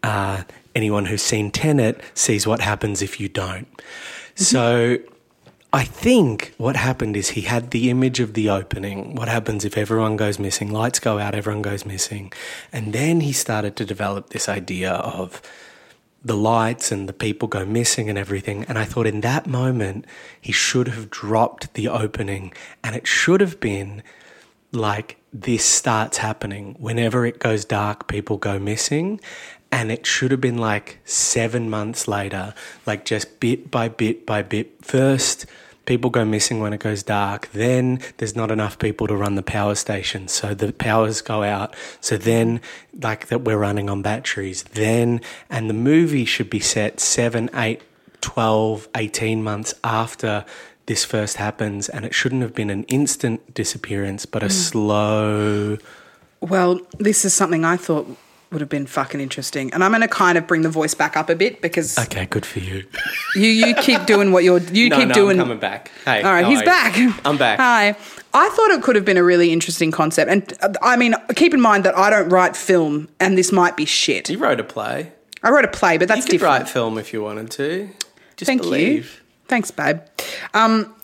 Anyone who's seen Tenet sees what happens if you don't. So I think what happened is he had the image of the opening. What happens if everyone goes missing? Lights go out, everyone goes missing. And then he started to develop this idea of the lights and the people go missing and everything. And I thought in that moment he should have dropped the opening, and it should have been like this starts happening. Whenever it goes dark, people go missing. And it should have been like 7 months later, like just bit by bit by bit. First, people go missing when it goes dark. Then there's not enough people to run the power station, so the powers go out. So then, like that we're running on batteries. Then, and the movie should be set 7, 8, 12, 18 months after this first happens. And it shouldn't have been an instant disappearance, but a slow... Well, this is something I thought would have been fucking interesting. And I'm going to kind of bring the voice back up a bit because... Okay, good for you. You keep doing what you're... No, I'm coming back. Hey. All right, he's back. I'm back. Hi. I thought it could have been a really interesting concept. And I mean, keep in mind that I don't write film and this might be shit. You wrote a play. I wrote a play, but that's different. You could write film if you wanted to. Just Thank believe. You. Thanks, babe.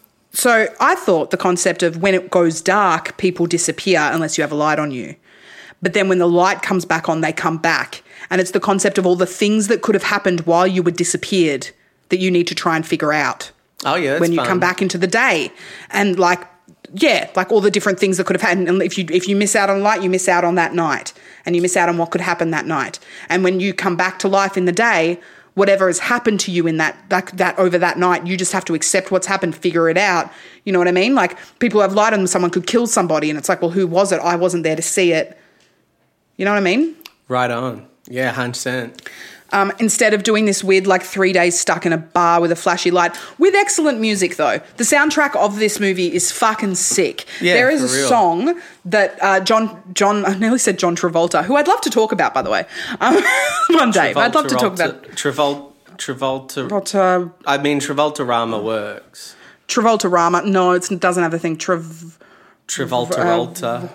So I thought the concept of when it goes dark, people disappear unless you have a light on you. but then when the light comes back on, they come back. And it's the concept of all the things that could have happened while you were disappeared that you need to try and figure out. Oh, yeah, that's when you fun. come back into the day. And like all the different things that could have happened. And if you miss out on light, you miss out on that night. And you miss out on what could happen that night. And when you come back to life in the day, whatever has happened to you in that over that night, you just have to accept what's happened, figure it out. You know what I mean? Like, people have lied on them, someone could kill somebody, and it's like, well, who was it? I wasn't there to see it. You know what I mean? Right on. Yeah, 100%. Instead of doing this weird, 3 days stuck in a bar with a flashy light, with excellent music, though. The soundtrack of this movie is fucking sick. Yeah, there is for a real. song that John, I nearly said John Travolta, who I'd love to talk about, by the way, one day. I'd love to talk about Travolta. I mean, Travolta-rama works. Travolta-rama. No, it doesn't have a thing. Travolta.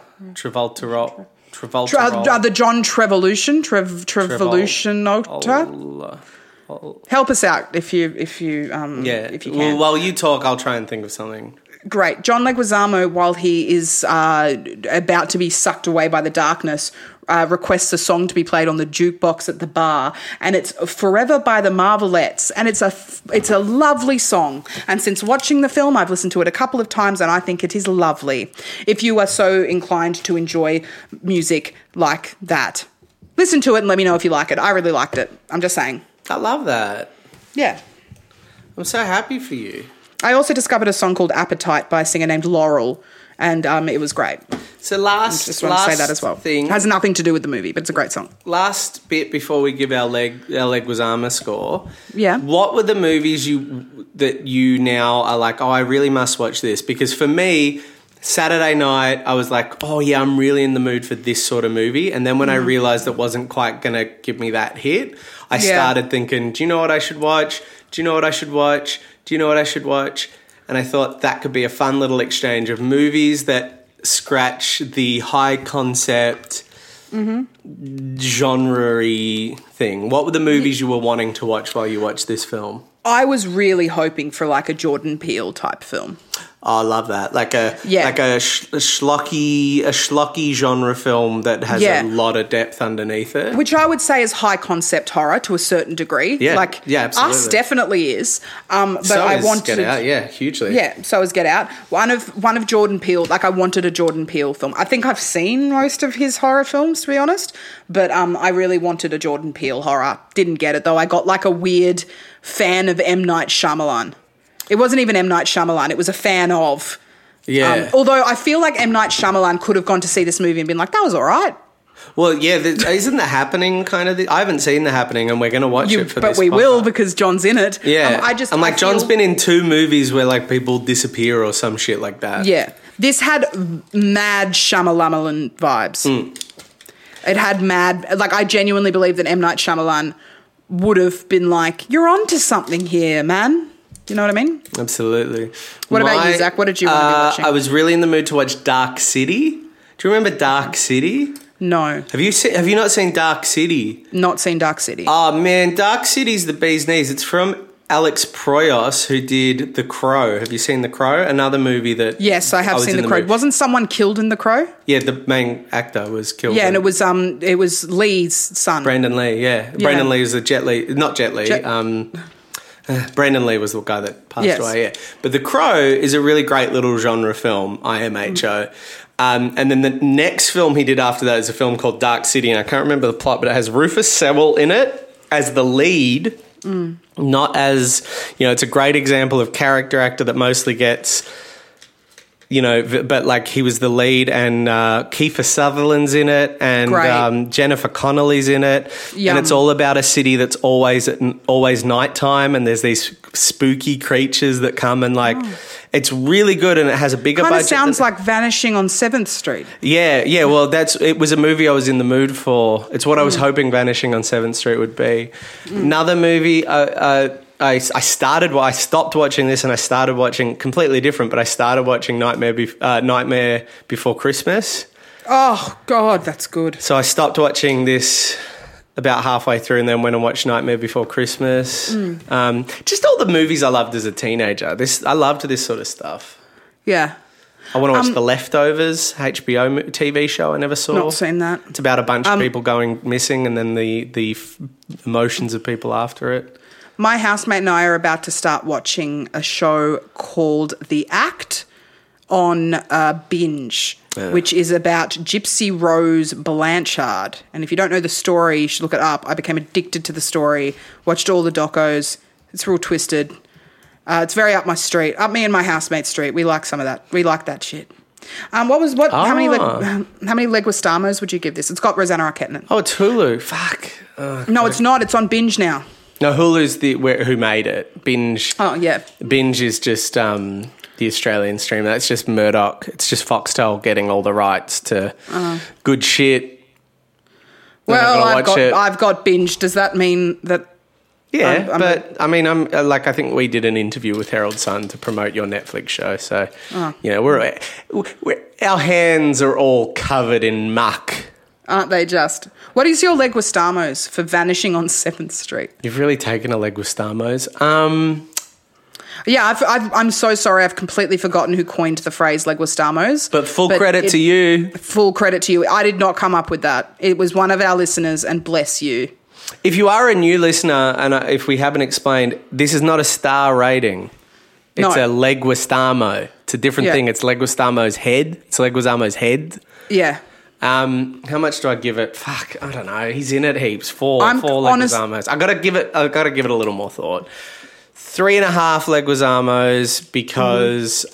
The John Trevolution. Trevolution. Help us out if you can. While you talk, I'll try and think of something. Great. John Leguizamo, while he is about to be sucked away by the darkness, requests a song to be played on the jukebox at the bar, and it's Forever by the Marvelettes, and it's a lovely song. And since watching the film, I've listened to it a couple of times, and I think it is lovely. If you are so inclined to enjoy music like that, listen to it and let me know if you like it. I really liked it. I'm just saying. I love that. Yeah. I'm so happy for you. I also discovered a song called Appetite by a singer named Laurel, and it was great. So just want to say that as well. Thing, it has nothing to do with the movie, but it's a great song. Last bit before we give our Leguizamo score. Yeah. What were the movies that you now are like, oh, I really must watch this? Because for me, Saturday night, I was like, oh yeah, I'm really in the mood for this sort of movie. And then when I realised it wasn't quite going to give me that hit, I started thinking, do you know what I should watch? Do you know what I should watch? Do you know what I should watch? And I thought that could be a fun little exchange of movies that scratch the high concept genre-y thing. What were the movies you were wanting to watch while you watched this film? I was really hoping for like a Jordan Peele type film. Oh, I love that. Like a schlocky genre film that has a lot of depth underneath it. Which I would say is high concept horror to a certain degree. Yeah, absolutely. Us definitely is. But so I is wanted Get Out, yeah, hugely. Yeah, so is Get Out. One of Jordan Peele, I wanted a Jordan Peele film. I think I've seen most of his horror films, to be honest. But I really wanted a Jordan Peele horror. Didn't get it though. I got like a weird fan of M. Night Shyamalan. It wasn't even M. Night Shyamalan. It was a fan of. Yeah. Although I feel like M. Night Shyamalan could have gone to see this movie and been like, that was all right. Well, yeah, isn't The Happening kind of... I haven't seen The Happening and we're going to watch it for this But we podcast. will because John's in it. Yeah. John's been in 2 movies where like people disappear or some shit like that. Yeah. This had mad Shyamalan vibes. It had mad... I genuinely believe that M. Night Shyamalan would have been like, you're onto something here, man. You know what I mean? Absolutely. What about you, Zach? What did you want to be watching? I was really in the mood to watch Dark City. Do you remember Dark City? No. Have you not seen Dark City? Not seen Dark City. Oh, man, Dark City's the bee's knees. It's from Alex Proyas, who did The Crow. Have you seen The Crow? Another movie that... Yes, I have seen The Crow. Wasn't someone killed in The Crow? Yeah, the main actor was killed. Yeah, and it was Lee's son. Brandon Lee, yeah. Brandon Lee was Jet Li. Not Jet Li. Brandon Lee was the guy that passed away, yeah. But The Crow is a really great little genre film, IMHO. And then the next film he did after that is a film called Dark City, and I can't remember the plot, but it has Rufus Sewell in it as the lead, not as, it's a great example of character actor that mostly gets... but like he was the lead, and Kiefer Sutherland's in it, and Jennifer Connelly's in it, and it's all about a city that's always nighttime, and there's these spooky creatures that come and it's really good, and it has a bigger budget. Kind of sounds like Vanishing on 7th Street. Yeah. Well, it was a movie I was in the mood for. It's what I was hoping Vanishing on 7th Street would be. Another movie. I stopped watching this and I started watching completely different, but I started watching Nightmare Before Christmas. Oh, God, that's good. So I stopped watching this about halfway through and then went and watched Nightmare Before Christmas. Just all the movies I loved as a teenager. I loved this sort of stuff. Yeah. I want to watch The Leftovers, HBO TV show I never saw. Not seen that. It's about a bunch of people going missing and then the emotions of people after it. My housemate and I are about to start watching a show called The Act on Binge, which is about Gypsy Rose Blanchard. And if you don't know the story, you should look it up. I became addicted to the story, watched all the docos. It's real twisted. It's very up my street, up me and my housemate's street. We like some of that. We like that shit. How many Leguistamos would you give this? It's got Rosanna Arquette in it. Oh, it's Hulu. Fuck. No, it's not. It's on Binge now. No, Hulu's who made it. Binge. Oh, yeah. Binge is just the Australian stream. That's just Murdoch. It's just Foxtel getting all the rights to good shit. Well, I've got Binge. Does that mean that? Yeah, I think we did an interview with Herald Sun to promote your Netflix show. So, we're our hands are all covered in muck. Aren't they just? What is your Leguistamos for Vanishing on 7th Street? You've really taken a Leguistamos. Yeah, I'm so sorry. I've completely forgotten who coined the phrase Leguistamos. But full credit to you. Full credit to you. I did not come up with that. It was one of our listeners, and bless you. If you are a new listener, and if we haven't explained, this is not a star rating. It's a Leguistamo. It's a different thing. It's Leguistamo's head. It's Leguistamo's head. Yeah. How much do I give it? Fuck, I don't know. He's in it heaps. Four Leguizamos. I gotta give it a little more thought. 3.5 Leguizamos because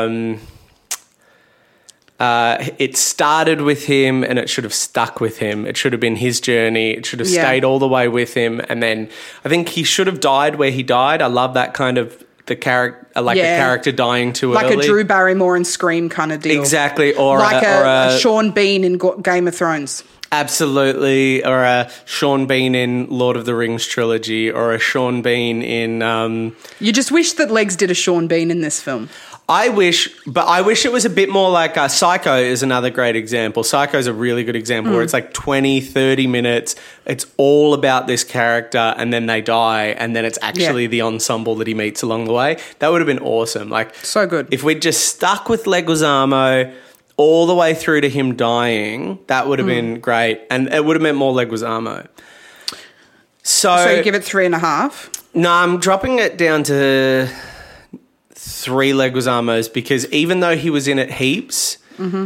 it started with him and it should have stuck with him. It should have been his journey. It should have stayed all the way with him. And then I think he should have died where he died. I love that kind of a character dying too early. Like a Drew Barrymore in Scream kind of deal. Exactly. Or like a Sean Bean in Game of Thrones. Absolutely. Or a Sean Bean in Lord of the Rings trilogy, or a Sean Bean in... You just wish that Legs did a Sean Bean in this film. I wish it was a bit more like Psycho is another great example. Psycho is a really good example where it's like 20, 30 minutes. It's all about this character and then they die and then it's actually the ensemble that he meets along the way. That would have been awesome. Like, so good. If we'd just stuck with Leguizamo all the way through to him dying, that would have been great. And it would have meant more Leguizamo. So you give it 3.5? No, I'm dropping it down to 3 Leguizamos because even though he was in it heaps,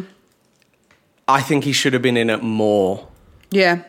I think he should have been in it more. Yeah.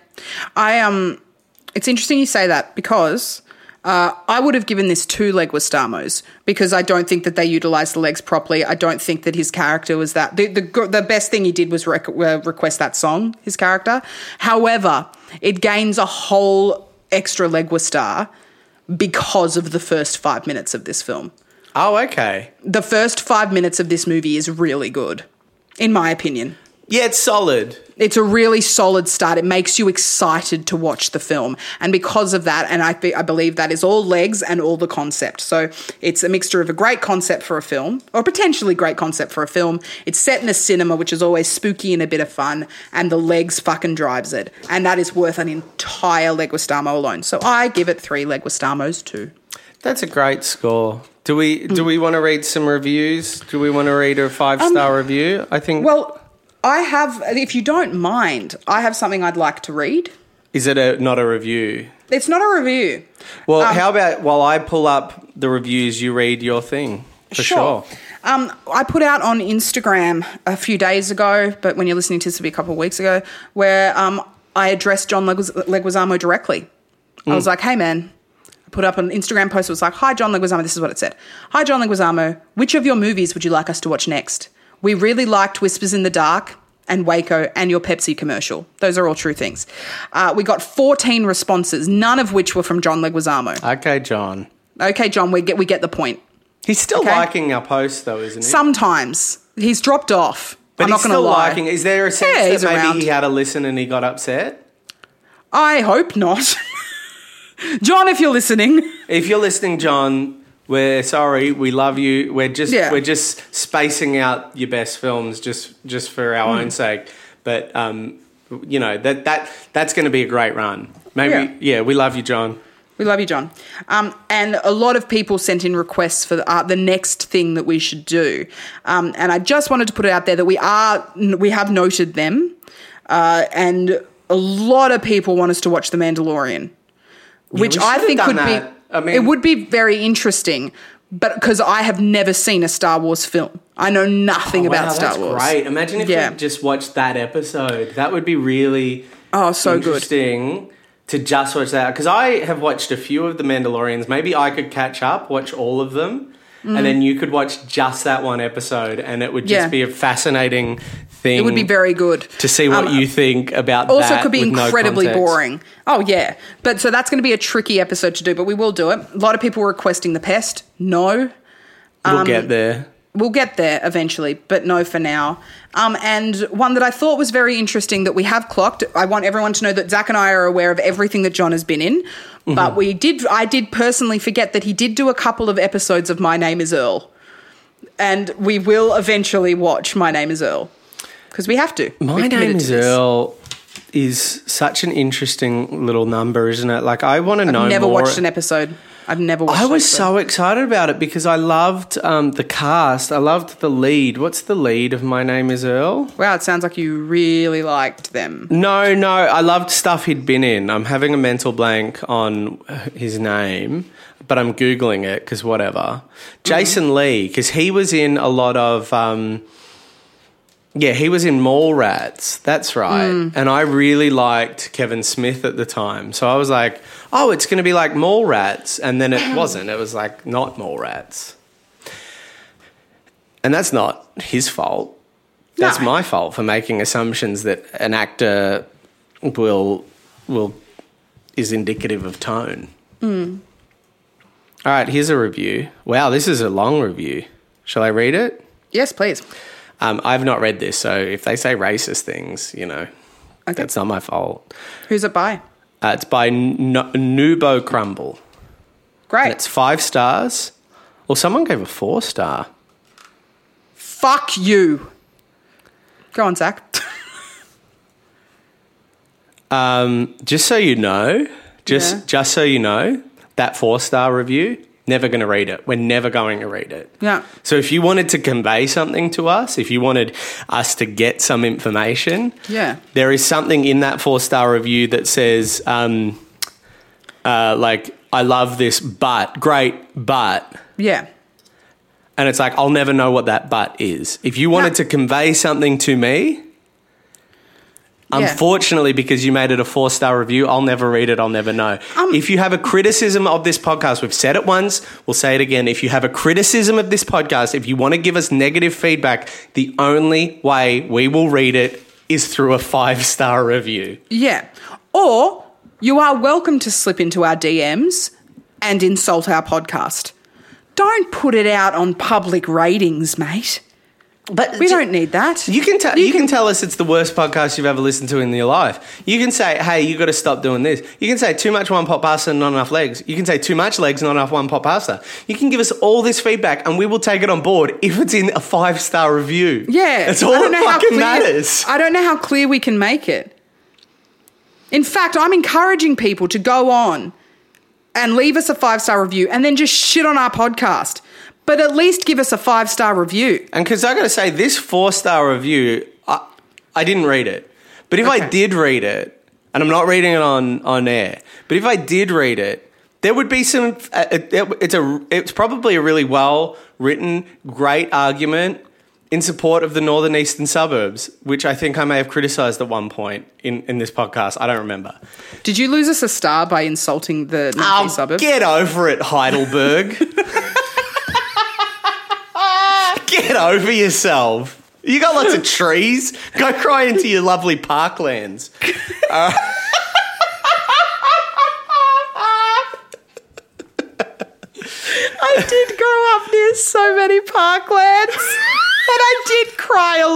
It's interesting you say that because I would have given this 2 Leguistamos because I don't think that they utilised the legs properly. I don't think that his character was that... The best thing he did was request that song, his character. However, it gains a whole extra Leguistar because of the first 5 minutes of this film. Oh, okay. The first 5 minutes of this movie is really good, in my opinion. Yeah, it's solid. It's a really solid start. It makes you excited to watch the film. And because of that, and I believe that is all legs and all the concept. So it's a mixture of a great concept for a film, or potentially great concept for a film. It's set in a cinema, which is always spooky and a bit of fun, and the legs fucking drives it. And that is worth an entire Leguistamo alone. So I give it 3 Leguistamos too. That's a great score. Do we want to read some reviews? Do we want to read a 5-star review? I think... Well, I have, if you don't mind, I have something I'd like to read. Is it not a review? It's not a review. Well, how about while I pull up the reviews, you read your thing? For sure. I put out on Instagram a few days ago, but when you're listening to this, it'll be a couple of weeks ago, where I addressed John Leguizamo directly. I was like, hey, man. Put up an Instagram post that was like, hi, John Leguizamo. This is what it said. Hi, John Leguizamo. Which of your movies would you like us to watch next? We really liked Whispers in the Dark and Waco and your Pepsi commercial. Those are all true things. We got 14 responses, none of which were from John Leguizamo. Okay, John, we get the point. He's still liking our posts, though, isn't he? Sometimes. He's dropped off. But I'm not going to lie. Liking. Is there a sense that maybe he had a listen and he got upset? I hope not. John, if you're listening. If you're listening, John, we're sorry. We love you. We're just spacing out your best films just for our own sake. But that's going to be a great run. Maybe we love you, John. We love you, John. And a lot of people sent in requests for the next thing that we should do. And I just wanted to put it out there that we have noted them. And a lot of people want us to watch The Mandalorian, which I think it would be very interesting. But because I have never seen a Star Wars film. I know nothing about Star Wars. That's great. Imagine if we just watched that episode. That would be really so interesting to just watch that. Because I have watched a few of The Mandalorians. Maybe I could catch up, watch all of them, and then you could watch just that one episode, and it would just be a fascinating thing. It would be very good. To see what you think about that. Also could be incredibly no boring. Oh, yeah. But so that's going to be a tricky episode to do, but we will do it. A lot of people were requesting The Pest. No. We'll get there. We'll get there eventually, but no for now. And one that I thought was very interesting that we have clocked. I want everyone to know that Zach and I are aware of everything that John has been in, but I did personally forget that he did do a couple of episodes of My Name is Earl. And we will eventually watch My Name is Earl because we have to. My Name is Earl is such an interesting little number, isn't it? Like, I want to know more. I've never watched an episode. I've never watched it. I was so excited about it because I loved the cast. I loved the lead. What's the lead of My Name is Earl? Wow, it sounds like you really liked them. No. I loved stuff he'd been in. I'm having a mental blank on his name, but I'm Googling it because whatever. Jason Lee, because he was in a lot of... he was in Mallrats. That's right. And I really liked Kevin Smith at the time. So I was like, oh, it's going to be like Mallrats. And then it wasn't. It was like not Mallrats. And that's not his fault. That's my fault for making assumptions that an actor is indicative of tone. All right, here's a review. Wow, this is a long review. Shall I read it? Yes, please. I've not read this, so if they say racist things, that's not my fault. Who's it by? It's by Nubo Crumble. Great. And it's 5 stars. Well, someone gave a 4-star. Fuck you. Go on, Zach. Just so you know, just so you know, that 4-star review, never going to read it. We're never going to read it. Yeah. So if you wanted to convey something to us, if you wanted us to get some information, there is something in that 4-star review that says, like, I love this, but, great, but. Yeah. And it's like, I'll never know what that but is. If you wanted to convey something to me, unfortunately, because you made it a 4-star review, I'll never read it, I'll never know. If you have a criticism of this podcast, we've said it once, we'll say it again. If you have a criticism of this podcast, if you want to give us negative feedback, the only way we will read it is through a 5-star review. Yeah. Or you are welcome to slip into our DMs and insult our podcast. Don't put it out on public ratings, mate. But we don't need that. You can tell us it's the worst podcast you've ever listened to in your life. You can say, hey, you got to stop doing this. You can say too much one pot pasta and not enough legs. You can say too much legs, not enough one pot pasta. You can give us all this feedback and we will take it on board if it's in a 5-star review. Yeah. That's all that fucking matters. I don't know how clear we can make it. In fact, I'm encouraging people to go on and leave us a 5-star review and then just shit on our podcast. But at least give us a 5-star review. And because I got to say, this 4-star review, I didn't read it. But if I did read it, and I'm not reading it on air, but if I did read it, there would be some. It's probably a really well written, great argument in support of the northern eastern suburbs, which I think I may have criticised at one point in this podcast. I don't remember. Did you lose us a star by insulting the northeast suburbs? Get over it, Heidelberg. Get over yourself. You got lots of trees. Go cry into your lovely parklands. I did grow up near so many parklands. And I did cry a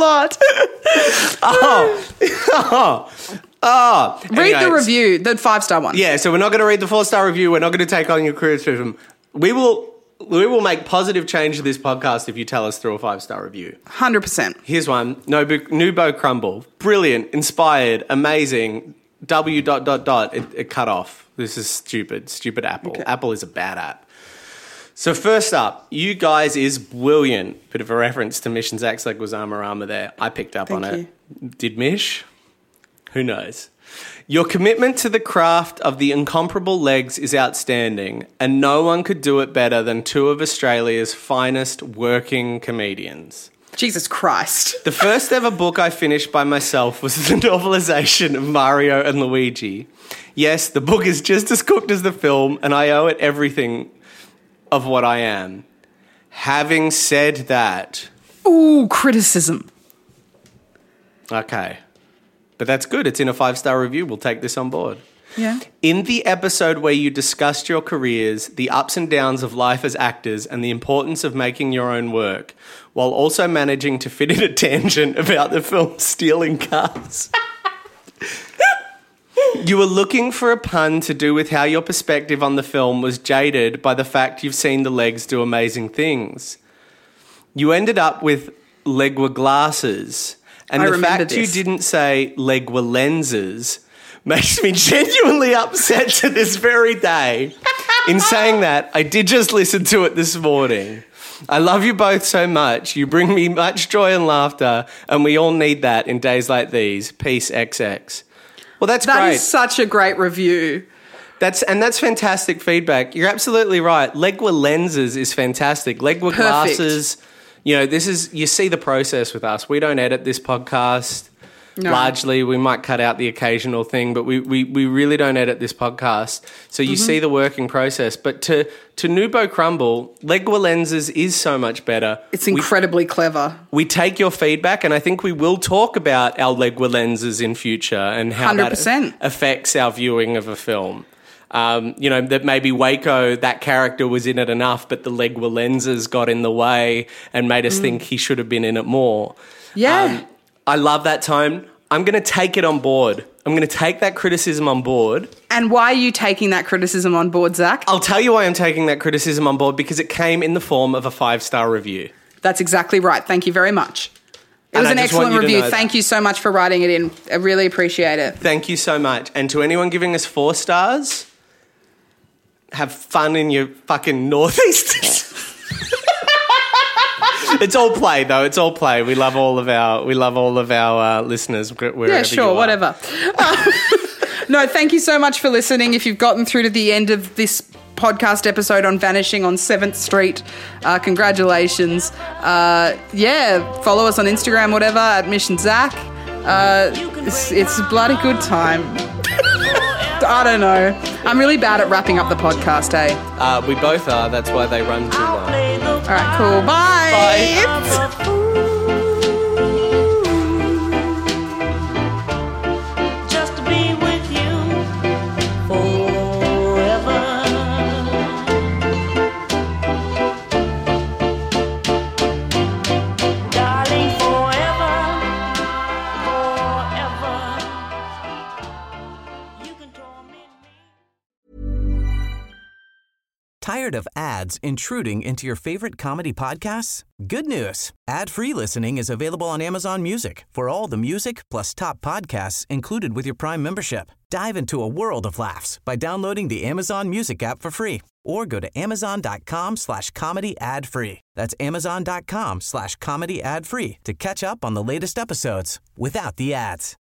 lot. Read the review, the 5-star one. Yeah, so we're not going to read the 4-star review. We're not going to take on your criticism. We will make positive change to this podcast if you tell us through a 5-star review. 100%. Here's one. Nubo Crumble. Brilliant, inspired, amazing. W ... It cut off. This is stupid. Stupid Apple. Okay. Apple is a bad app. So first up, You Guys is brilliant. Bit of a reference to Mission Zach's Leguizamo there. I picked up on Thank it. Did Mish? Who knows? Your commitment to the craft of the incomparable legs is outstanding, and no one could do it better than two of Australia's finest working comedians. Jesus Christ. The first ever book I finished by myself was the novelisation of Mario and Luigi. Yes, the book is just as cooked as the film, and I owe it everything of what I am. Having said that... Ooh, criticism. Okay. But that's good. It's in a 5-star review. We'll take this on board. Yeah. In the episode where you discussed your careers, the ups and downs of life as actors, and the importance of making your own work, while also managing to fit in a tangent about the film Stealing Cars. You were looking for a pun to do with how your perspective on the film was jaded by the fact you've seen the legs do amazing things. You ended up with Legua glasses, and I the remember fact you this. didn't say Legua lenses makes me genuinely upset to this very day. In saying that, I did just listen to it this morning. I love you both so much. You bring me much joy and laughter, and we all need that in days like these. Peace, XX. Well, that's That great. is such a great review. That's fantastic feedback. You're absolutely right. Legua lenses is fantastic. Legua Perfect. glasses, you see the process with us. We don't edit this podcast. No. Largely, we might cut out the occasional thing, but we really don't edit this podcast. So you see the working process. But to Nubo Crumble, Legua lenses is so much better. It's incredibly clever. We take your feedback, and I think we will talk about our Legua lenses in future and how 100%. that affects our viewing of a film. That maybe Waco, that character was in it enough, but the Legua lenses got in the way and made us think he should have been in it more. Yeah. I love that tone. I'm going to take it on board. I'm going to take that criticism on board. And why are you taking that criticism on board, Zach? I'll tell you why I'm taking that criticism on board, because it came in the form of a 5-star review. That's exactly right. Thank you very much. It was And an I just want excellent you to review. know Thank you so much for writing it in. I really appreciate it. Thank you so much. And to anyone giving us 4 stars, have fun in your fucking northeast. It's all play, though. It's all play. We love all of our listeners. Wherever Yeah, sure, you are. whatever. No, thank you so much for listening. If you've gotten through to the end of this podcast episode on Vanishing on 7th Street, congratulations. Follow us on Instagram, whatever, at Mission Zach. It's a bloody good time. I don't know. I'm really bad at wrapping up the podcast, eh? We both are. That's why they run too long. All right, cool. Bye. Just to be with you forever. Darling, forever. You can torment me. Tired of ads intruding into your favorite comedy podcasts? Good news. Ad-free listening is available on Amazon Music for all the music plus top podcasts included with your Prime membership. Dive into a world of laughs by downloading the Amazon Music app for free or go to amazon.com/comedy ad-free. That's amazon.com/comedy ad-free to catch up on the latest episodes without the ads.